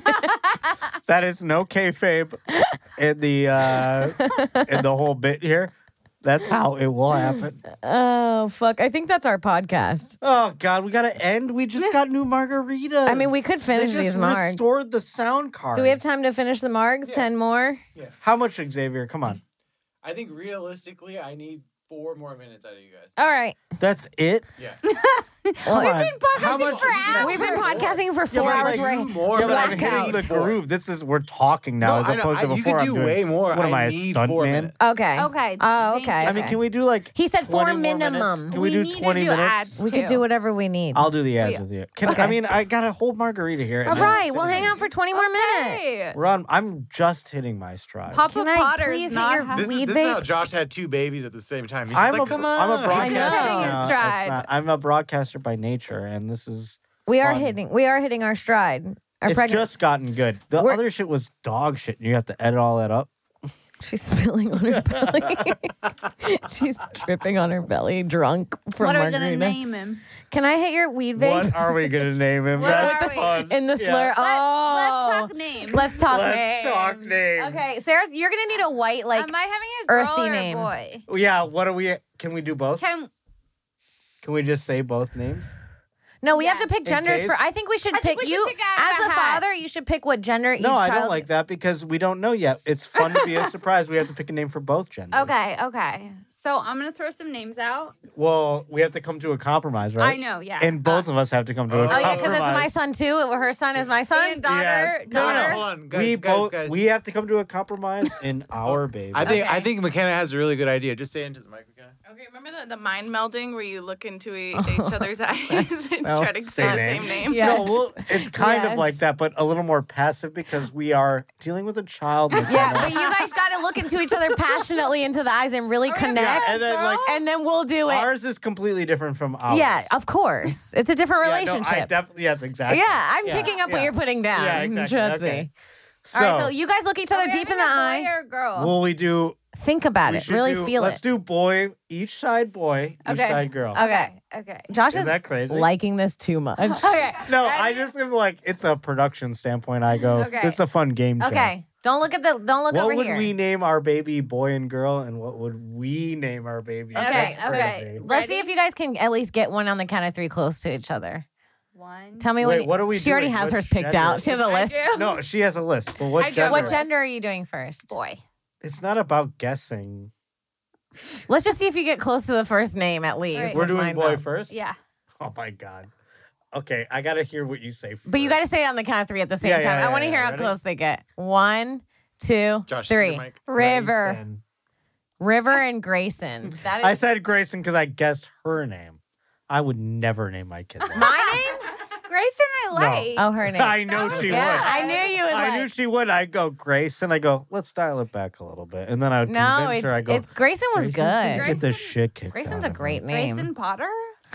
Speaker 3: That is no kayfabe in the uh, in the whole bit here. That's how it will happen.
Speaker 4: Oh fuck! I think that's our podcast.
Speaker 3: Oh God, we gotta end. We just got new margaritas.
Speaker 4: I mean, we could finish
Speaker 3: they just
Speaker 4: these margs.
Speaker 3: restored the sound cards.
Speaker 4: Do we have time to finish the margs? Ten more.
Speaker 3: How much, Xavier? Come on.
Speaker 7: I think realistically, I need four more minutes out of you guys.
Speaker 4: All right.
Speaker 3: That's it.
Speaker 7: Yeah.
Speaker 3: Come on.
Speaker 5: been
Speaker 3: How
Speaker 5: podcasting
Speaker 3: much?
Speaker 5: for hours.
Speaker 4: We've been podcasting for
Speaker 3: Yeah,
Speaker 4: four
Speaker 3: but
Speaker 4: hours.
Speaker 3: like
Speaker 4: We're
Speaker 3: you
Speaker 7: more,
Speaker 3: yeah, but I'm
Speaker 4: blackout.
Speaker 3: hitting the groove. This is we're talking now,
Speaker 7: No,
Speaker 3: as
Speaker 7: I know.
Speaker 3: opposed to
Speaker 7: I- you
Speaker 3: before.
Speaker 7: could
Speaker 3: I'm
Speaker 7: do
Speaker 3: doing,
Speaker 7: way more.
Speaker 3: What am
Speaker 7: I
Speaker 3: I, a
Speaker 7: need
Speaker 3: stunt
Speaker 7: four
Speaker 3: man?
Speaker 7: minutes.
Speaker 4: okay.
Speaker 5: Okay.
Speaker 4: Oh,
Speaker 5: thank
Speaker 4: okay.
Speaker 5: you.
Speaker 3: I mean, can we do like?
Speaker 4: He said four
Speaker 3: twenty more minutes?
Speaker 4: minimum.
Speaker 3: Can we,
Speaker 5: We
Speaker 3: do
Speaker 5: need to
Speaker 3: twenty
Speaker 5: do
Speaker 3: minutes?
Speaker 5: ads.
Speaker 4: We could
Speaker 5: too.
Speaker 4: do whatever we need.
Speaker 3: I'll do the ads
Speaker 5: Yeah.
Speaker 3: with you. Can,
Speaker 4: Okay.
Speaker 3: I mean, I got a whole margarita here.
Speaker 4: All
Speaker 3: and I'm
Speaker 4: right.
Speaker 3: sitting
Speaker 4: We'll hang
Speaker 3: here.
Speaker 4: out for twenty more minutes.
Speaker 5: Hey.
Speaker 3: We're on. I'm just hitting my stride.
Speaker 5: Papa
Speaker 4: Can I
Speaker 5: Potter
Speaker 4: please
Speaker 5: is
Speaker 4: hit
Speaker 5: not
Speaker 4: your
Speaker 5: having-
Speaker 7: This, is,
Speaker 4: weed
Speaker 7: this is how
Speaker 4: vape?
Speaker 7: Josh had two babies at the same time. He's
Speaker 3: I'm
Speaker 7: just
Speaker 3: a,
Speaker 7: like, come
Speaker 3: I'm
Speaker 7: on.
Speaker 3: a broadcaster.
Speaker 5: He's hitting his
Speaker 3: now. It's
Speaker 5: stride.
Speaker 3: not- I'm a broadcaster by nature, and this is
Speaker 4: We are
Speaker 3: fun.
Speaker 4: hitting. We are hitting our stride. Our
Speaker 3: It's
Speaker 4: pregnant-
Speaker 3: just gotten good. The
Speaker 4: We're-
Speaker 3: other shit was dog shit. You have to edit all that up.
Speaker 4: She's spilling on her belly. She's tripping on her belly, drunk from
Speaker 5: What are we
Speaker 4: margarita.
Speaker 5: gonna name him?
Speaker 4: Can I hit your weed vape?
Speaker 3: What are we gonna name him?
Speaker 5: What
Speaker 3: That's
Speaker 5: are we?
Speaker 3: fun.
Speaker 4: In the
Speaker 3: Yeah.
Speaker 4: slur.
Speaker 5: Let,
Speaker 4: Oh,
Speaker 5: let's talk names.
Speaker 4: Let's talk
Speaker 3: Let's
Speaker 4: names.
Speaker 3: talk names.
Speaker 4: Okay, Sarah, you're gonna need a white like.
Speaker 5: Am I having a girl
Speaker 4: earthy
Speaker 5: or a
Speaker 4: name.
Speaker 5: boy?
Speaker 3: Yeah. What are we? Can we do both?
Speaker 5: Can
Speaker 3: Can we just say both names?
Speaker 4: No, we have to
Speaker 5: Yes.
Speaker 4: pick
Speaker 3: In
Speaker 4: genders
Speaker 3: case?
Speaker 4: for. I think we should
Speaker 5: I
Speaker 4: pick
Speaker 5: think we should
Speaker 4: you
Speaker 5: pick out of
Speaker 4: as
Speaker 5: a
Speaker 4: the
Speaker 5: hat.
Speaker 4: father. You should pick what gender each
Speaker 3: No, I
Speaker 4: child.
Speaker 3: don't like that because we don't know yet. It's fun to be a surprise. We have to pick a name for both genders.
Speaker 5: okay, okay. So I'm gonna throw some names out.
Speaker 3: Well, we have to come to a compromise, right?
Speaker 5: I know, yeah.
Speaker 3: And both of us have to come to a
Speaker 4: Oh
Speaker 3: compromise.
Speaker 4: yeah, because it's my son too. Her son is my son.
Speaker 5: And daughter,
Speaker 3: Yes.
Speaker 7: No, no,
Speaker 5: daughter.
Speaker 7: hold on, guys,
Speaker 3: we
Speaker 7: guys,
Speaker 3: both
Speaker 7: guys.
Speaker 3: we have to come to a compromise in our baby.
Speaker 7: I think I
Speaker 5: Okay.
Speaker 7: think McKenna has a really good idea. Just say it into the mic, McKenna.
Speaker 11: Okay, remember the, the mind melding where you look into e- each other's eyes and
Speaker 4: Oh,
Speaker 11: try to
Speaker 3: say
Speaker 11: say the
Speaker 3: name.
Speaker 11: same name?
Speaker 4: Yes.
Speaker 3: No, well, it's kind
Speaker 4: Yes.
Speaker 3: of like that, but a little more passive because we are dealing with a child.
Speaker 4: Yeah,
Speaker 3: McKenna.
Speaker 4: but you guys got to look into each other passionately into the eyes and really
Speaker 5: Are we gonna
Speaker 4: connect,
Speaker 3: Yeah, and then like
Speaker 4: and then we'll do it.
Speaker 3: ours is completely different from ours.
Speaker 4: Yeah, of course. It's a different
Speaker 3: Yeah, no,
Speaker 4: relationship.
Speaker 3: I definitely yes, exactly.
Speaker 4: Yeah, I'm
Speaker 3: Yeah,
Speaker 4: picking up what
Speaker 3: yeah.
Speaker 4: you're putting down.
Speaker 3: Yeah, exactly.
Speaker 4: Trust
Speaker 3: Okay.
Speaker 4: me.
Speaker 3: So,
Speaker 4: All right, so you guys look each other
Speaker 5: Are we
Speaker 4: deep in
Speaker 5: having
Speaker 4: the
Speaker 5: a boy
Speaker 4: eye.
Speaker 5: or a girl?
Speaker 3: will we do?
Speaker 4: Think about
Speaker 3: we
Speaker 4: it.
Speaker 3: should
Speaker 4: Really
Speaker 3: do,
Speaker 4: feel
Speaker 3: let's
Speaker 4: it.
Speaker 3: do boy each side boy, each
Speaker 5: Okay.
Speaker 3: side girl.
Speaker 4: Okay.
Speaker 5: Okay.
Speaker 4: Josh
Speaker 3: Is
Speaker 4: is
Speaker 3: that crazy?
Speaker 4: liking this too much.
Speaker 5: Okay.
Speaker 3: No,
Speaker 5: Ready?
Speaker 3: I just am like it's a production standpoint. I go,
Speaker 5: Okay.
Speaker 3: this is a fun game show.
Speaker 4: Okay. Don't look at the. Don't look
Speaker 3: What
Speaker 4: over
Speaker 3: would
Speaker 4: here.
Speaker 3: we name our baby boy and girl, and what would we name our baby?
Speaker 5: Okay,
Speaker 3: That's
Speaker 5: okay.
Speaker 3: crazy.
Speaker 4: Let's see
Speaker 5: Ready?
Speaker 4: if you guys can at least get one on the count of three close to each other.
Speaker 5: One.
Speaker 4: Tell me
Speaker 3: Wait,
Speaker 4: when.
Speaker 3: what are we
Speaker 4: She already
Speaker 3: doing?
Speaker 4: has
Speaker 3: What
Speaker 4: hers picked
Speaker 3: gender?
Speaker 4: out. She has a
Speaker 5: I
Speaker 4: list.
Speaker 5: do.
Speaker 3: No, she has a list. But what
Speaker 5: I do.
Speaker 3: gender?
Speaker 4: What gender are you doing first?
Speaker 5: Boy.
Speaker 3: It's not about guessing.
Speaker 4: Let's just see if you get close to the first name at least.
Speaker 5: Right.
Speaker 3: We're
Speaker 4: with
Speaker 3: doing
Speaker 4: mine,
Speaker 3: boy
Speaker 4: though.
Speaker 3: first?
Speaker 5: Yeah.
Speaker 3: Oh my god. Okay, I gotta hear what you say first.
Speaker 4: But you got to say it on the count of three at the same
Speaker 3: Yeah,
Speaker 4: time.
Speaker 3: yeah,
Speaker 4: I want to
Speaker 3: yeah,
Speaker 4: hear
Speaker 3: yeah.
Speaker 4: how
Speaker 3: Ready?
Speaker 4: close they get. One, two,
Speaker 7: Josh,
Speaker 4: three.
Speaker 7: your mic.
Speaker 5: River.
Speaker 3: Grayson.
Speaker 4: River and Grayson. That is
Speaker 3: I said Grayson because I guessed her name. I would never name my kid that.
Speaker 4: my name.
Speaker 5: Grayson, I like.
Speaker 4: Oh, her name.
Speaker 3: I know she
Speaker 4: yeah,
Speaker 3: would.
Speaker 4: I knew you would.
Speaker 3: I
Speaker 4: like.
Speaker 3: knew she would. I go Grayson. I go, let's dial it back a little bit, and then I would
Speaker 4: No,
Speaker 3: convince
Speaker 4: it's,
Speaker 3: her. I go,
Speaker 4: it's Grayson was
Speaker 3: Grayson's gonna
Speaker 4: good.
Speaker 3: Get the
Speaker 5: Grayson-
Speaker 3: shit kicked.
Speaker 4: Grayson's
Speaker 3: out
Speaker 4: a
Speaker 3: of
Speaker 4: great
Speaker 3: her.
Speaker 4: name.
Speaker 5: Grayson Potter?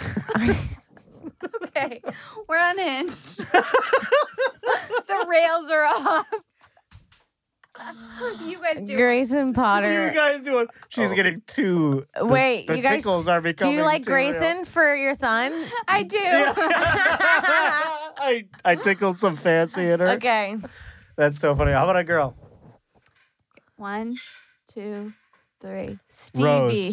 Speaker 5: Okay. We're unhinged. The rails are off. You guys do.
Speaker 4: Grayson
Speaker 3: What are
Speaker 4: Potter.
Speaker 3: you guys doing? She's getting too. the-
Speaker 4: Wait,
Speaker 3: the
Speaker 4: you guys.
Speaker 3: tickles are
Speaker 4: Do
Speaker 3: becoming.
Speaker 4: you like
Speaker 3: too real.
Speaker 4: Grayson for your son?
Speaker 5: I do.
Speaker 3: I I tickled some fancy in her.
Speaker 4: Okay.
Speaker 3: That's so funny. How about a girl?
Speaker 5: One, two, three. Stevie.
Speaker 3: Rose.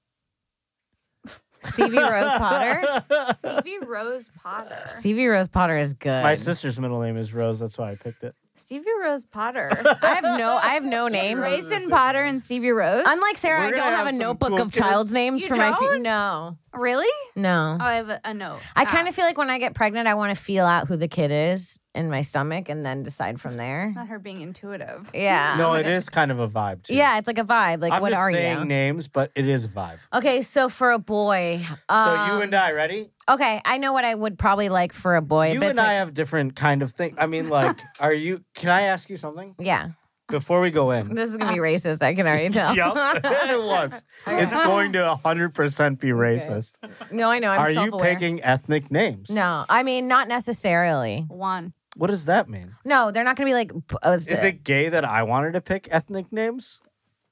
Speaker 4: Stevie Rose Potter.
Speaker 5: Stevie Rose Potter.
Speaker 4: Stevie Rose Potter is good.
Speaker 3: My sister's middle name is Rose. That's why I picked it.
Speaker 5: Stevie Rose Potter.
Speaker 4: I have no. I have no names.
Speaker 5: Grayson Potter and Stevie Rose.
Speaker 4: Unlike Sarah,
Speaker 3: We're
Speaker 4: I
Speaker 3: gonna
Speaker 4: don't have,
Speaker 3: have
Speaker 4: a
Speaker 3: some
Speaker 4: notebook
Speaker 3: cool
Speaker 4: of
Speaker 3: kids.
Speaker 4: child's names
Speaker 5: You
Speaker 4: for my. Fe-
Speaker 5: don't?
Speaker 4: no,
Speaker 5: Really?
Speaker 4: no.
Speaker 5: Oh, I have a, a note.
Speaker 4: I kind
Speaker 5: Ah.
Speaker 4: of feel like when I get pregnant, I want to feel out who the kid is in my stomach and then decide from there.
Speaker 5: Not her being intuitive.
Speaker 4: Yeah.
Speaker 3: No, it is kind of a vibe too.
Speaker 4: Yeah, it's like a vibe. Like,
Speaker 3: I'm
Speaker 4: what
Speaker 3: just
Speaker 4: are
Speaker 3: saying
Speaker 4: you?
Speaker 3: names, but it is a vibe.
Speaker 4: Okay, so for a boy. Um,
Speaker 3: so you and I, ready?
Speaker 4: Okay, I know what I would probably like for a boy.
Speaker 3: You
Speaker 4: but
Speaker 3: and
Speaker 4: it's
Speaker 3: I
Speaker 4: like-
Speaker 3: have different kind of thing. I mean, like, are you? Can I ask you something
Speaker 4: Yeah,
Speaker 3: before we go in?
Speaker 4: this is gonna be racist. I can already tell.
Speaker 3: Yep, it was. It's going to one hundred percent be racist.
Speaker 4: No, I know. I'm
Speaker 3: Are you
Speaker 4: self-aware.
Speaker 3: picking ethnic names?
Speaker 4: No, I mean not necessarily.
Speaker 5: One.
Speaker 3: What does that mean?
Speaker 4: No, they're not gonna be like. p- Uh,
Speaker 3: Is it gay that I wanted to pick ethnic names?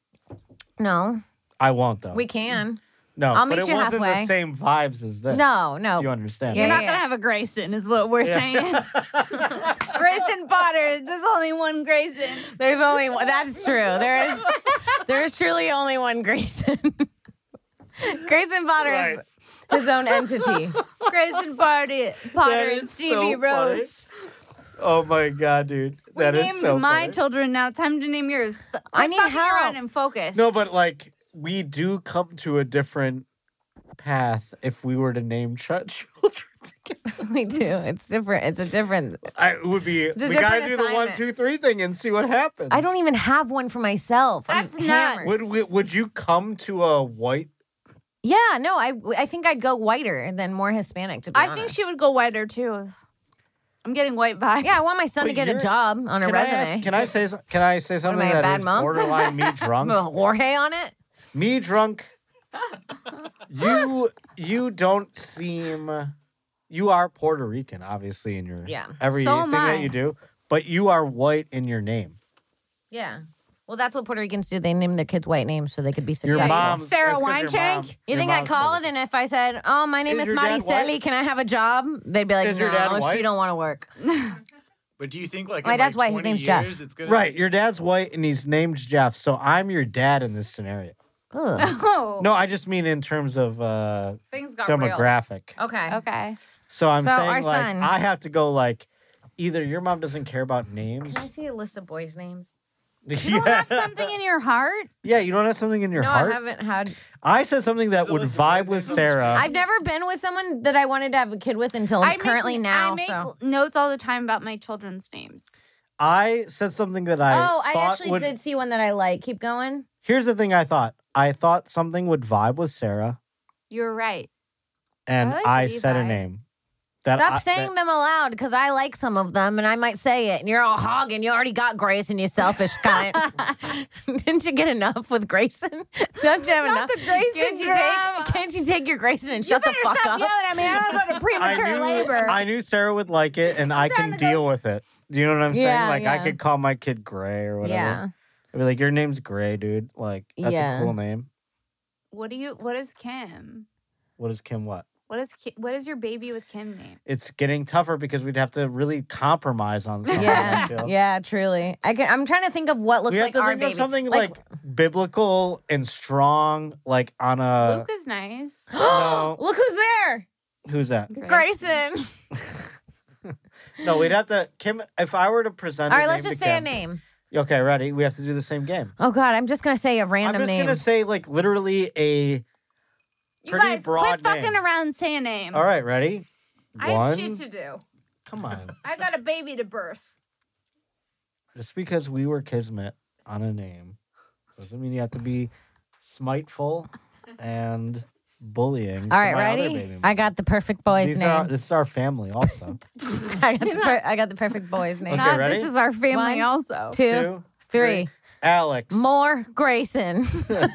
Speaker 4: No,
Speaker 3: I won't though.
Speaker 4: we can.
Speaker 3: no,
Speaker 4: I'll
Speaker 3: but
Speaker 4: meet
Speaker 3: it
Speaker 4: you
Speaker 3: wasn't
Speaker 4: halfway.
Speaker 3: the same vibes as this.
Speaker 4: No, no.
Speaker 3: You understand?
Speaker 4: Yeah,
Speaker 5: You're not
Speaker 4: yeah.
Speaker 5: gonna have a Grayson, is what we're
Speaker 3: Yeah.
Speaker 5: saying. Grayson Potter. There's only one Grayson.
Speaker 4: There's only one. That's true. There is. There's truly only one Grayson. Grayson Potter is his own entity.
Speaker 5: Grayson Potter, Potter
Speaker 3: That
Speaker 5: and
Speaker 3: is
Speaker 5: Stevie
Speaker 3: so funny.
Speaker 5: Rose.
Speaker 3: Oh my god, dude,
Speaker 5: We
Speaker 3: that is
Speaker 5: named
Speaker 3: so
Speaker 5: my
Speaker 3: funny.
Speaker 5: children. Now it's time to name yours. Quit
Speaker 4: I need
Speaker 5: fucking
Speaker 4: help.
Speaker 5: around and focus.
Speaker 3: No, but like we do come to a different path if we were to name ch- children together.
Speaker 4: We do. It's different. It's a different.
Speaker 3: I, it would be.
Speaker 4: a
Speaker 3: We gotta
Speaker 4: different
Speaker 3: do the one,
Speaker 4: assignment.
Speaker 3: two, three thing and see what happens.
Speaker 4: I don't even have one for myself.
Speaker 5: That's
Speaker 4: I'm
Speaker 5: nuts.
Speaker 4: hammered.
Speaker 3: Would we, Would you come to a white?
Speaker 4: Yeah, no, I I think I'd go whiter than more Hispanic. To be
Speaker 5: I
Speaker 4: honest.
Speaker 5: think she would go whiter too. I'm getting white vibes.
Speaker 4: Yeah, I want my son
Speaker 3: But
Speaker 4: to get a
Speaker 3: you're-
Speaker 4: job on a
Speaker 3: Can I,
Speaker 4: resume.
Speaker 3: ask, can I say? some- Can I say something
Speaker 4: I, a
Speaker 3: that
Speaker 4: bad
Speaker 3: is
Speaker 4: mom?
Speaker 3: borderline me drunk?
Speaker 4: Jorge on it.
Speaker 3: Me drunk. You you don't seem you are Puerto Rican, obviously, in your
Speaker 4: Yeah.
Speaker 3: everything
Speaker 5: So am
Speaker 3: that
Speaker 5: I.
Speaker 3: you do, but you are white in your name.
Speaker 4: Yeah. Well, that's what Puerto Ricans do. They name their kids white names so they could be
Speaker 3: Your
Speaker 4: successful.
Speaker 3: mom,
Speaker 5: Sarah
Speaker 3: that's 'cause your mom-
Speaker 5: Wineshank?
Speaker 4: You
Speaker 3: your
Speaker 4: think I'd
Speaker 3: mom's
Speaker 4: call
Speaker 3: Puerto
Speaker 4: it, and if I said, "Oh, my name
Speaker 3: Is
Speaker 4: is,
Speaker 3: your dad
Speaker 4: Mariceli,
Speaker 3: white?
Speaker 4: can I have a job?" They'd be like,
Speaker 3: Is
Speaker 4: "No,
Speaker 3: your dad white?
Speaker 4: she don't want to work."
Speaker 7: But do you think like
Speaker 4: My
Speaker 7: in
Speaker 4: dad's
Speaker 7: like
Speaker 4: white, his
Speaker 7: twenty
Speaker 4: name's
Speaker 7: years
Speaker 4: Jeff.
Speaker 7: it's gonna
Speaker 3: Right, your dad's white and he's named Jeff, so I'm your dad in this scenario.
Speaker 4: Ugh.
Speaker 5: Oh.
Speaker 3: No, I just mean in terms of uh,
Speaker 5: Things got
Speaker 3: demographic.
Speaker 4: Okay.
Speaker 5: Okay.
Speaker 3: So I'm
Speaker 4: So
Speaker 3: saying
Speaker 4: our
Speaker 3: like
Speaker 4: son-
Speaker 3: I have to go like either your mom doesn't care about names.
Speaker 4: Can I see a list of boys' names?
Speaker 5: You don't have something in your heart?
Speaker 3: Yeah, you don't have something in your
Speaker 4: no,
Speaker 3: heart.
Speaker 4: I haven't had.
Speaker 3: I said something that
Speaker 7: There's a
Speaker 3: would
Speaker 7: list of
Speaker 3: vibe
Speaker 7: boys'
Speaker 3: with
Speaker 7: names on the
Speaker 3: Sarah.
Speaker 4: I've never been with someone that I wanted to have a kid with until
Speaker 5: I
Speaker 4: currently
Speaker 5: make,
Speaker 4: now.
Speaker 5: I make
Speaker 4: so.
Speaker 5: notes all the time about my children's names.
Speaker 3: I said something that I
Speaker 4: Oh, I
Speaker 3: thought
Speaker 4: actually
Speaker 3: would.
Speaker 4: did see one that I like. Keep going.
Speaker 3: Here's the thing I thought. I thought something would vibe with Sarah,
Speaker 5: You're right.
Speaker 3: and
Speaker 5: I like
Speaker 3: I,
Speaker 5: Levi.
Speaker 3: said a name. That
Speaker 4: Stop
Speaker 3: I,
Speaker 4: saying
Speaker 3: that-
Speaker 4: them aloud because I like some of them and I might say it. And you're all hogging. You already got Grayson, you selfish cunt. Didn't you get enough with Grayson? Don't you have
Speaker 5: Not
Speaker 4: enough?
Speaker 5: the Grayson
Speaker 4: can't you
Speaker 5: drama.
Speaker 4: take? Can't you take your Grayson and
Speaker 5: You
Speaker 4: shut the
Speaker 5: better
Speaker 4: fuck
Speaker 5: stop
Speaker 4: up?
Speaker 5: yelling at me. I don't go to
Speaker 3: I
Speaker 5: premature
Speaker 3: knew,
Speaker 5: labor.
Speaker 3: I knew Sarah would like it, and I can
Speaker 5: trying to
Speaker 3: deal with it. Do you know what I'm
Speaker 4: Yeah,
Speaker 3: saying? Like I
Speaker 4: yeah.
Speaker 3: could call my kid Gray or whatever.
Speaker 4: Yeah.
Speaker 3: I'd be like, "Your name's Gray, dude. Like that's
Speaker 4: Yeah.
Speaker 3: a cool name."
Speaker 5: What do you? What is Kim?
Speaker 3: What is Kim? What?
Speaker 5: What is Ki- what is your baby with Kim name?
Speaker 3: It's getting tougher because we'd have to really compromise on something. I
Speaker 4: Yeah,
Speaker 3: feel.
Speaker 4: yeah, truly. I can, I'm trying to think of what looks
Speaker 3: we have
Speaker 4: like
Speaker 3: to
Speaker 4: our
Speaker 3: think
Speaker 4: baby.
Speaker 3: of something like, biblical and strong, like on a.
Speaker 5: Luke is nice.
Speaker 3: No.
Speaker 4: Look who's there,
Speaker 3: Who's that?
Speaker 4: Grayson.
Speaker 3: No, we'd have to. Kim, if I were to present.
Speaker 4: All
Speaker 3: a
Speaker 4: right, let's
Speaker 3: name
Speaker 4: just
Speaker 3: to
Speaker 4: say a
Speaker 3: Kim-
Speaker 4: name.
Speaker 3: Okay, ready? We have to do the same game.
Speaker 4: Oh God, I'm just gonna say a random
Speaker 3: I'm just
Speaker 4: name.
Speaker 3: gonna say like literally a.
Speaker 5: You
Speaker 3: Pretty
Speaker 5: guys,
Speaker 3: broad
Speaker 5: quit fucking
Speaker 3: name.
Speaker 5: around. Say a name.
Speaker 3: All right, ready?
Speaker 5: I
Speaker 3: One.
Speaker 5: have shit to do.
Speaker 3: Come on.
Speaker 5: I got a baby to birth.
Speaker 3: Just because we were kismet on a name doesn't mean you have to be smiteful and bullying.
Speaker 4: All
Speaker 3: to
Speaker 4: right,
Speaker 3: my other
Speaker 4: ready?
Speaker 3: baby
Speaker 4: I got the perfect boy's
Speaker 3: These
Speaker 4: name.
Speaker 3: are this is our family also.
Speaker 4: I got the per- I got the perfect boy's name.
Speaker 3: Okay,
Speaker 5: Not
Speaker 3: ready?
Speaker 5: this is our family
Speaker 4: One,
Speaker 5: also.
Speaker 4: Two,
Speaker 3: Two,
Speaker 4: three.
Speaker 3: Alex.
Speaker 4: More Grayson.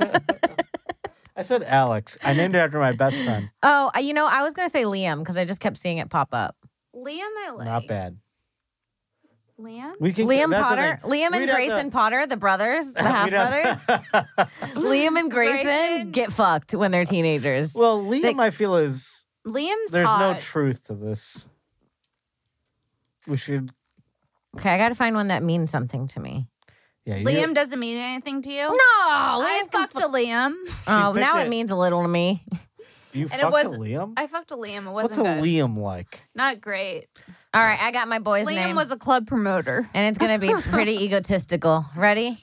Speaker 3: I said Alex. I named it after my best friend.
Speaker 4: Oh, I- you know, I was gonna say Liam because I just kept seeing it pop up.
Speaker 5: Liam, I like.
Speaker 3: Not bad.
Speaker 5: Liam.
Speaker 3: We can
Speaker 4: Liam
Speaker 3: that's the
Speaker 4: Potter,
Speaker 3: thing.
Speaker 4: Liam and
Speaker 3: We'd have
Speaker 4: Grayson
Speaker 3: to-
Speaker 4: Potter, the brothers, the half
Speaker 3: we'd have-
Speaker 4: brothers. Liam and Grayson,
Speaker 5: Grayson.
Speaker 4: get fucked when they're teenagers.
Speaker 3: Well, Liam,
Speaker 4: They-
Speaker 3: I feel is
Speaker 5: Liam's
Speaker 3: there's no
Speaker 5: hot.
Speaker 3: truth to this. We should.
Speaker 4: Okay, I got to find one that means something to me.
Speaker 3: Yeah, you
Speaker 5: Liam doesn't mean anything to you.
Speaker 4: No,
Speaker 5: I
Speaker 4: Liam can
Speaker 5: fucked a Liam.
Speaker 4: Oh,
Speaker 3: She
Speaker 4: now
Speaker 3: picked
Speaker 4: it
Speaker 3: it.
Speaker 4: means a little to me.
Speaker 3: You
Speaker 5: And it
Speaker 3: fucked
Speaker 5: was-
Speaker 3: a Liam.
Speaker 5: I fucked a Liam. It
Speaker 3: What's
Speaker 5: wasn't
Speaker 3: a
Speaker 5: good.
Speaker 3: Liam like?
Speaker 5: Not great.
Speaker 4: All right, I got my boy's
Speaker 5: Liam
Speaker 4: name.
Speaker 5: was a club promoter.
Speaker 4: and it's going to be pretty egotistical. Ready?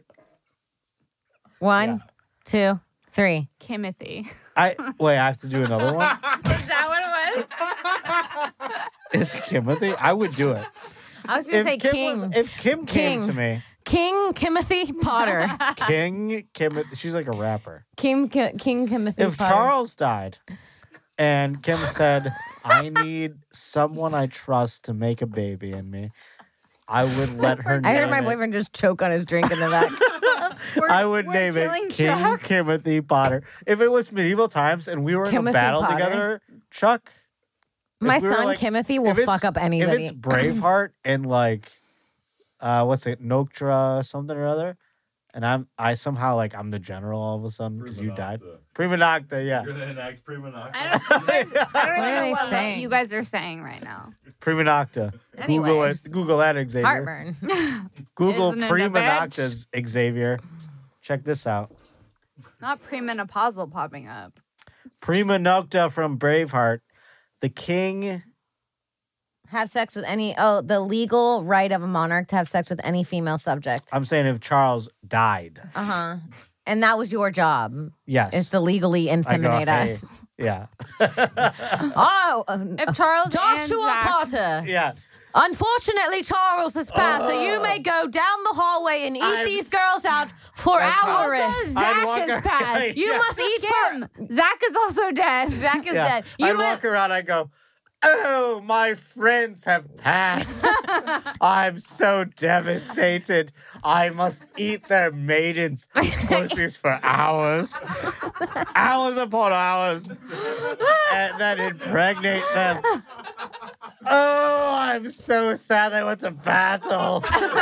Speaker 4: One, two, three.
Speaker 5: Kimothy.
Speaker 3: I wait. I have to do another one.
Speaker 5: Is that what it was?
Speaker 3: Is it Timothy? I would do it.
Speaker 4: I was going
Speaker 3: If
Speaker 4: to say
Speaker 3: Kim
Speaker 4: King.
Speaker 3: was, if Kim came
Speaker 4: King.
Speaker 3: to me,
Speaker 4: King Timothy Potter.
Speaker 3: King Kim, she's like a rapper.
Speaker 4: King Ki- King Timothy
Speaker 3: If
Speaker 4: Potter.
Speaker 3: Charles died, and Kim said, "I need someone I trust to make a baby in me," I would let her.
Speaker 4: I heard
Speaker 3: name
Speaker 4: my
Speaker 3: it.
Speaker 4: boyfriend just choke on his drink in the back.
Speaker 5: We're-
Speaker 3: I would
Speaker 5: we're
Speaker 3: name it
Speaker 5: killing
Speaker 3: King
Speaker 5: Chuck.
Speaker 3: Timothy Potter. If it was medieval times and we were in
Speaker 4: Timothy
Speaker 3: a battle
Speaker 4: Potter.
Speaker 3: together, Chuck. if
Speaker 4: My
Speaker 3: we were
Speaker 4: son
Speaker 3: like-
Speaker 4: Timothy will
Speaker 3: if it's-
Speaker 4: fuck up anybody.
Speaker 3: If it's Braveheart and like, uh, what's it, Noktra something or other, and I'm I somehow like I'm the general all of a sudden because you died. Prima Nocta, yeah.
Speaker 12: You're gonna enact Prima Nocta.
Speaker 5: I don't, you guys, I don't
Speaker 4: What are
Speaker 5: even
Speaker 4: they
Speaker 5: know what
Speaker 4: saying?
Speaker 5: you guys are saying right now.
Speaker 3: Prima Nocta. Google it.
Speaker 4: Anyways.
Speaker 3: Google that, Xavier.
Speaker 4: Heartburn.
Speaker 3: Google
Speaker 5: Isn't it a
Speaker 3: Prima
Speaker 5: bitch?
Speaker 3: Nocta's Xavier. Check this out.
Speaker 5: Not premenopausal popping up.
Speaker 3: Prima Nocta from Braveheart. The king.
Speaker 4: Have sex with any, oh, the legal right of a monarch to have sex with any female subject.
Speaker 3: I'm saying if Charles died.
Speaker 4: Uh huh. And that was your job,
Speaker 3: Yes.
Speaker 4: is to legally
Speaker 3: I go,
Speaker 4: inseminate
Speaker 3: hey.
Speaker 4: us.
Speaker 3: Yeah.
Speaker 4: Oh, uh,
Speaker 5: If Charles
Speaker 4: Joshua
Speaker 5: and Zach,
Speaker 4: Potter.
Speaker 3: yeah.
Speaker 4: Unfortunately, Charles has passed, so you may go down the hallway and eat
Speaker 3: I'm
Speaker 4: these girls out for
Speaker 3: That's
Speaker 4: our
Speaker 5: also
Speaker 3: I'd
Speaker 5: Zach
Speaker 3: walk
Speaker 5: is
Speaker 3: around-
Speaker 5: passed.
Speaker 4: You
Speaker 3: Yeah.
Speaker 4: must eat for.
Speaker 5: Kim, Zach is also dead.
Speaker 4: Zach is
Speaker 3: Yeah.
Speaker 4: dead. You
Speaker 3: I'd
Speaker 4: mu-
Speaker 3: walk around. I go, Oh, my friends have passed. I'm so devastated. I must eat their maidens' pussies for hours. Hours upon hours. And then impregnate them. Oh, I'm so sad they went to battle.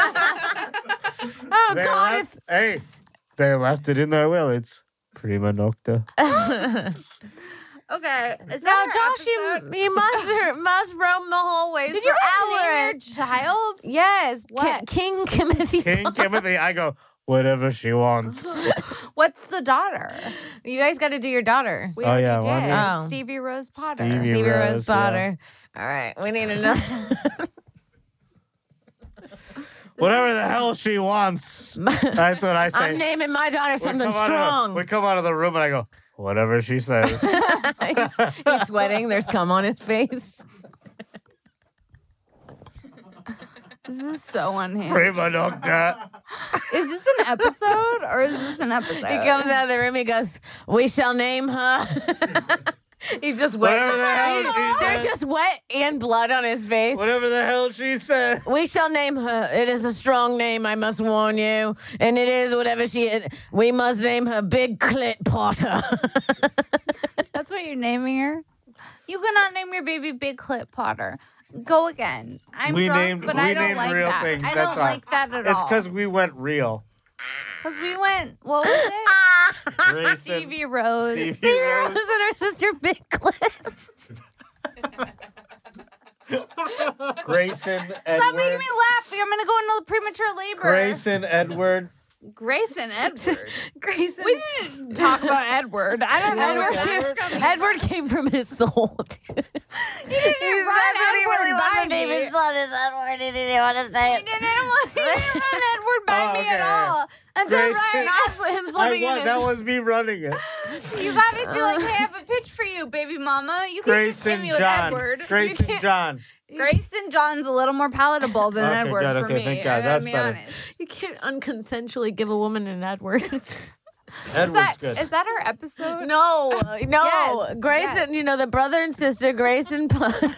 Speaker 4: Oh,
Speaker 3: they
Speaker 4: God.
Speaker 3: Left, hey, they left it in their will. It's prima nocta.
Speaker 5: Okay. Is
Speaker 4: Now,
Speaker 5: that
Speaker 4: Josh, you, you must must roam the hallways
Speaker 5: Did
Speaker 4: for
Speaker 5: you guys name
Speaker 4: hours.
Speaker 5: your child?
Speaker 4: Yes, Ki-
Speaker 5: What?
Speaker 4: King Timothy.
Speaker 3: King Timothy, I go, whatever she wants.
Speaker 5: What's the daughter?
Speaker 4: You guys got to do your daughter.
Speaker 5: We
Speaker 3: Oh,
Speaker 5: already
Speaker 3: yeah,
Speaker 5: did.
Speaker 3: one
Speaker 4: year. Oh.
Speaker 5: Stevie Rose Potter.
Speaker 3: Stevie
Speaker 4: Stevie
Speaker 3: Rose,
Speaker 4: Rose
Speaker 3: yeah.
Speaker 4: Potter. All right, we need another.
Speaker 3: Whatever the hell she wants. That's what I say.
Speaker 4: I'm naming my daughter
Speaker 3: We
Speaker 4: something
Speaker 3: come out of the-
Speaker 4: strong.
Speaker 3: we come out of the room and I go, whatever she says.
Speaker 4: he's, he's sweating. There's cum on his face.
Speaker 5: This is so unhinged.
Speaker 3: Prima nocta.
Speaker 5: Is this an episode or is this an episode?
Speaker 4: He comes out of the room. He goes, "We shall name her." He's just wet.
Speaker 3: Whatever the hell she
Speaker 4: There's
Speaker 3: said.
Speaker 4: just wet and blood on his face.
Speaker 3: Whatever the hell she said.
Speaker 4: We shall name her. It is a strong name, I must warn you. And it is whatever she is. We must name her Big Clit Potter.
Speaker 5: That's what you're naming her? You cannot name your baby Big Clit Potter. Go again. I'm
Speaker 3: we
Speaker 5: drunk,
Speaker 3: named,
Speaker 5: but
Speaker 3: we
Speaker 5: I don't
Speaker 3: named
Speaker 5: like
Speaker 3: real
Speaker 5: that.
Speaker 3: things.
Speaker 5: I
Speaker 3: That's
Speaker 5: don't
Speaker 3: why.
Speaker 5: like that at
Speaker 3: It's
Speaker 5: all.
Speaker 3: because we went real.
Speaker 5: Because we went, what was it?
Speaker 3: Grayson,
Speaker 5: Stevie Rose.
Speaker 3: Stevie
Speaker 4: Stevie
Speaker 3: Rose.
Speaker 4: Rose and her sister Big Clit.
Speaker 3: Grayson
Speaker 5: Stop
Speaker 3: Edward.
Speaker 5: making me laugh. I'm going to go into premature labor.
Speaker 3: Grayson Edward.
Speaker 5: Grayson Edward.
Speaker 4: Grayson.
Speaker 5: We didn't talk about Edward. I don't know.
Speaker 4: Edward,
Speaker 5: where
Speaker 4: came,
Speaker 5: that's coming
Speaker 4: Edward came from his soul, dude.
Speaker 5: He didn't
Speaker 4: He's-
Speaker 5: run
Speaker 4: that's what he
Speaker 5: Edward
Speaker 4: really
Speaker 5: by
Speaker 4: wants to name
Speaker 5: me.
Speaker 4: his son is Edward. He didn't want to say
Speaker 5: He
Speaker 4: it.
Speaker 5: didn't, want- he didn't run Edward by
Speaker 3: Oh,
Speaker 5: me at
Speaker 3: okay.
Speaker 5: all. Until
Speaker 3: Grayson.
Speaker 5: right.
Speaker 4: Not him
Speaker 3: I
Speaker 4: slipping in
Speaker 3: won.
Speaker 4: his-
Speaker 3: That was me running it.
Speaker 5: You gotta be like, hey, I have a pitch for you, baby mama. You can't just
Speaker 3: Grayson
Speaker 5: give me with
Speaker 3: John.
Speaker 5: Edward.
Speaker 3: Grayson John.
Speaker 5: Grayson John's a little more palatable than
Speaker 3: Okay,
Speaker 5: Edward
Speaker 3: good,
Speaker 5: for
Speaker 3: okay,
Speaker 5: me.
Speaker 3: thank
Speaker 5: I
Speaker 3: God,
Speaker 5: gotta
Speaker 3: that's
Speaker 5: be
Speaker 3: better.
Speaker 5: honest.
Speaker 4: You can't unconsensually give a woman an Edward.
Speaker 5: Is
Speaker 3: Edward's
Speaker 5: that,
Speaker 3: good.
Speaker 5: is that our episode?
Speaker 4: No, no.
Speaker 5: Yes,
Speaker 4: Grayson,
Speaker 5: yes.
Speaker 4: you know, the brother and sister, Grayson Potter.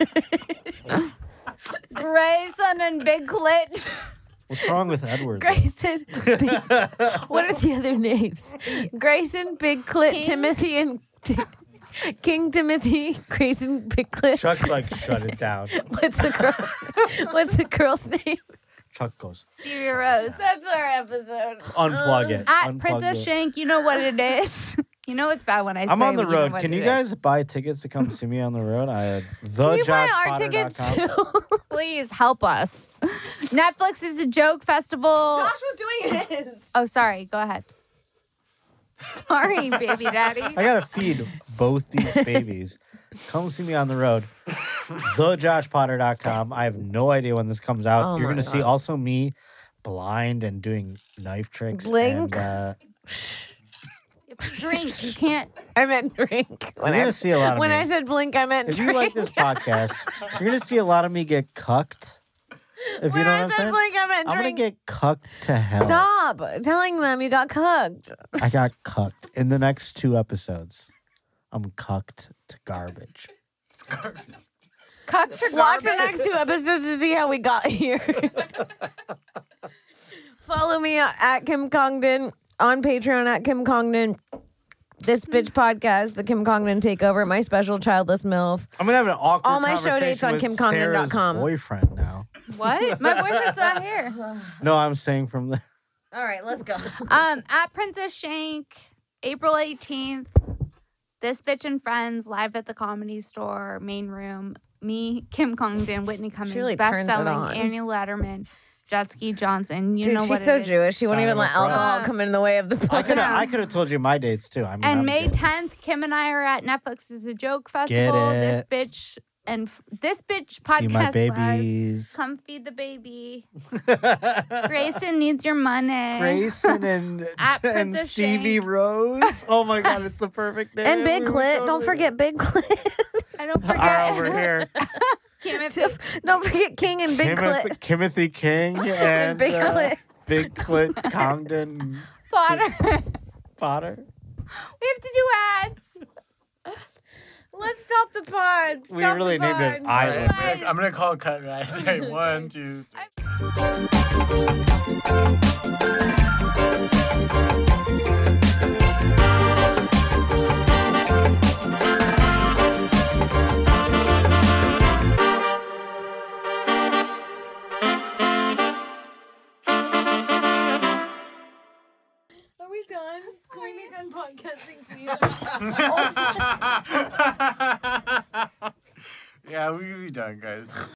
Speaker 5: Grayson and Big Clit.
Speaker 3: What's wrong with Edward? though?
Speaker 4: Grayson. Big, what are the other names? Grayson, Big Clit,
Speaker 5: King?
Speaker 4: Timothy, and King Timothy, Grayson, Big Clit.
Speaker 3: Chuck's like, shut it down.
Speaker 4: What's the girl's? What's the girl's name?
Speaker 3: Chuck goes,
Speaker 5: Stevie Rose.
Speaker 4: That's our episode.
Speaker 3: unplug it.
Speaker 5: At
Speaker 3: Unplug
Speaker 5: Princess
Speaker 3: it.
Speaker 5: Shank, you know what it is. You know it's bad when I say
Speaker 3: I'm on the
Speaker 5: you know
Speaker 3: road.
Speaker 5: what
Speaker 3: Can
Speaker 5: it
Speaker 3: you
Speaker 5: is.
Speaker 3: guys buy tickets to come see me on the road? I had
Speaker 4: Can you buy our
Speaker 3: the
Speaker 4: tickets
Speaker 3: josh potter dot com.
Speaker 4: too?
Speaker 5: Please help us. Netflix is a joke festival.
Speaker 4: Josh was doing his.
Speaker 5: Oh, sorry. Go ahead. Sorry, baby daddy.
Speaker 3: I gotta feed both these babies. Come see me on the road. the josh potter dot com. I have no idea when this comes out.
Speaker 4: Oh
Speaker 3: You're
Speaker 4: my
Speaker 3: gonna see
Speaker 4: God.
Speaker 3: also me blind and doing knife tricks.
Speaker 4: Blink.
Speaker 3: And, uh,
Speaker 5: Drink. You can't.
Speaker 4: I meant drink.
Speaker 3: you're gonna see a lot of
Speaker 4: When
Speaker 3: me.
Speaker 4: I said blink, I meant
Speaker 3: if
Speaker 4: drink.
Speaker 3: you like this podcast, you're gonna see a lot of me get cucked. If
Speaker 4: when
Speaker 3: you know
Speaker 4: I
Speaker 3: what I'm
Speaker 4: said
Speaker 3: saying.
Speaker 4: blink, I meant
Speaker 3: I'm gonna
Speaker 4: drink.
Speaker 3: get cucked to hell.
Speaker 4: Stop telling them you got cooked.
Speaker 3: I got cucked in the next two episodes. I'm cucked to garbage.
Speaker 5: Cut to
Speaker 4: Watch the
Speaker 5: garbage.
Speaker 4: next two episodes to see how we got here. Follow me at Kim Congdon on Patreon at Kim Congdon. This bitch podcast, the Kim Congdon takeover, my special childless MILF.
Speaker 3: I'm gonna have an awkward
Speaker 4: All my show
Speaker 3: conversation
Speaker 4: dates on
Speaker 3: with
Speaker 4: kim congdon dot com.
Speaker 3: Sarah's boyfriend now.
Speaker 5: What? My boyfriend's not here.
Speaker 3: No, I'm saying from the.
Speaker 4: All right, let's go.
Speaker 5: Um, at Princess Shank, April eighteenth. This bitch and friends live at the Comedy Store main room. Me, Kim Congdon, Whitney Cummings,
Speaker 4: really turns it
Speaker 5: best-selling
Speaker 4: on.
Speaker 5: Annie Letterman, Jetski Johnson. You
Speaker 4: Dude,
Speaker 5: know
Speaker 4: she's
Speaker 5: what
Speaker 4: so
Speaker 5: it is.
Speaker 4: Jewish. She won't
Speaker 3: Sign
Speaker 4: even
Speaker 3: of a
Speaker 4: let
Speaker 3: cross.
Speaker 4: alcohol come in the way of the
Speaker 3: I could
Speaker 4: podcast.
Speaker 3: I could have told you my dates too. I mean,
Speaker 5: And
Speaker 3: I'm
Speaker 5: May
Speaker 3: good.
Speaker 5: tenth, Kim and I are at Netflix is a Joke Festival. This
Speaker 3: it.
Speaker 5: bitch and f- this bitch podcast
Speaker 3: See my
Speaker 5: live.
Speaker 3: babies.
Speaker 5: Come feed the baby. Grayson needs your money.
Speaker 3: Grayson and,
Speaker 5: At
Speaker 3: and
Speaker 5: Princess
Speaker 3: Stevie
Speaker 5: Shank.
Speaker 3: Rose. Oh my God, it's the perfect name.
Speaker 4: and Big
Speaker 3: We would
Speaker 4: Clit.
Speaker 3: totally-
Speaker 4: Don't forget Big Clit.
Speaker 5: I don't forget.
Speaker 3: Are over here.
Speaker 5: Timothy.
Speaker 4: Don't forget King and Big
Speaker 3: Timothy,
Speaker 4: Clit.
Speaker 3: Timothy King and
Speaker 4: Big
Speaker 3: uh,
Speaker 4: Clit.
Speaker 3: Big Clit Congdon
Speaker 5: Potter.
Speaker 3: Potter.
Speaker 5: We have to do ads.
Speaker 4: Let's stop.
Speaker 9: stop the pod. Stop
Speaker 3: We really
Speaker 9: the
Speaker 3: named
Speaker 9: pod.
Speaker 3: it Island.
Speaker 7: I'm gonna, I'm gonna call a cut, guys. Okay, one, two, three.
Speaker 9: Are we done? Can we be done podcasting, please?
Speaker 7: Yeah, we can be done, guys.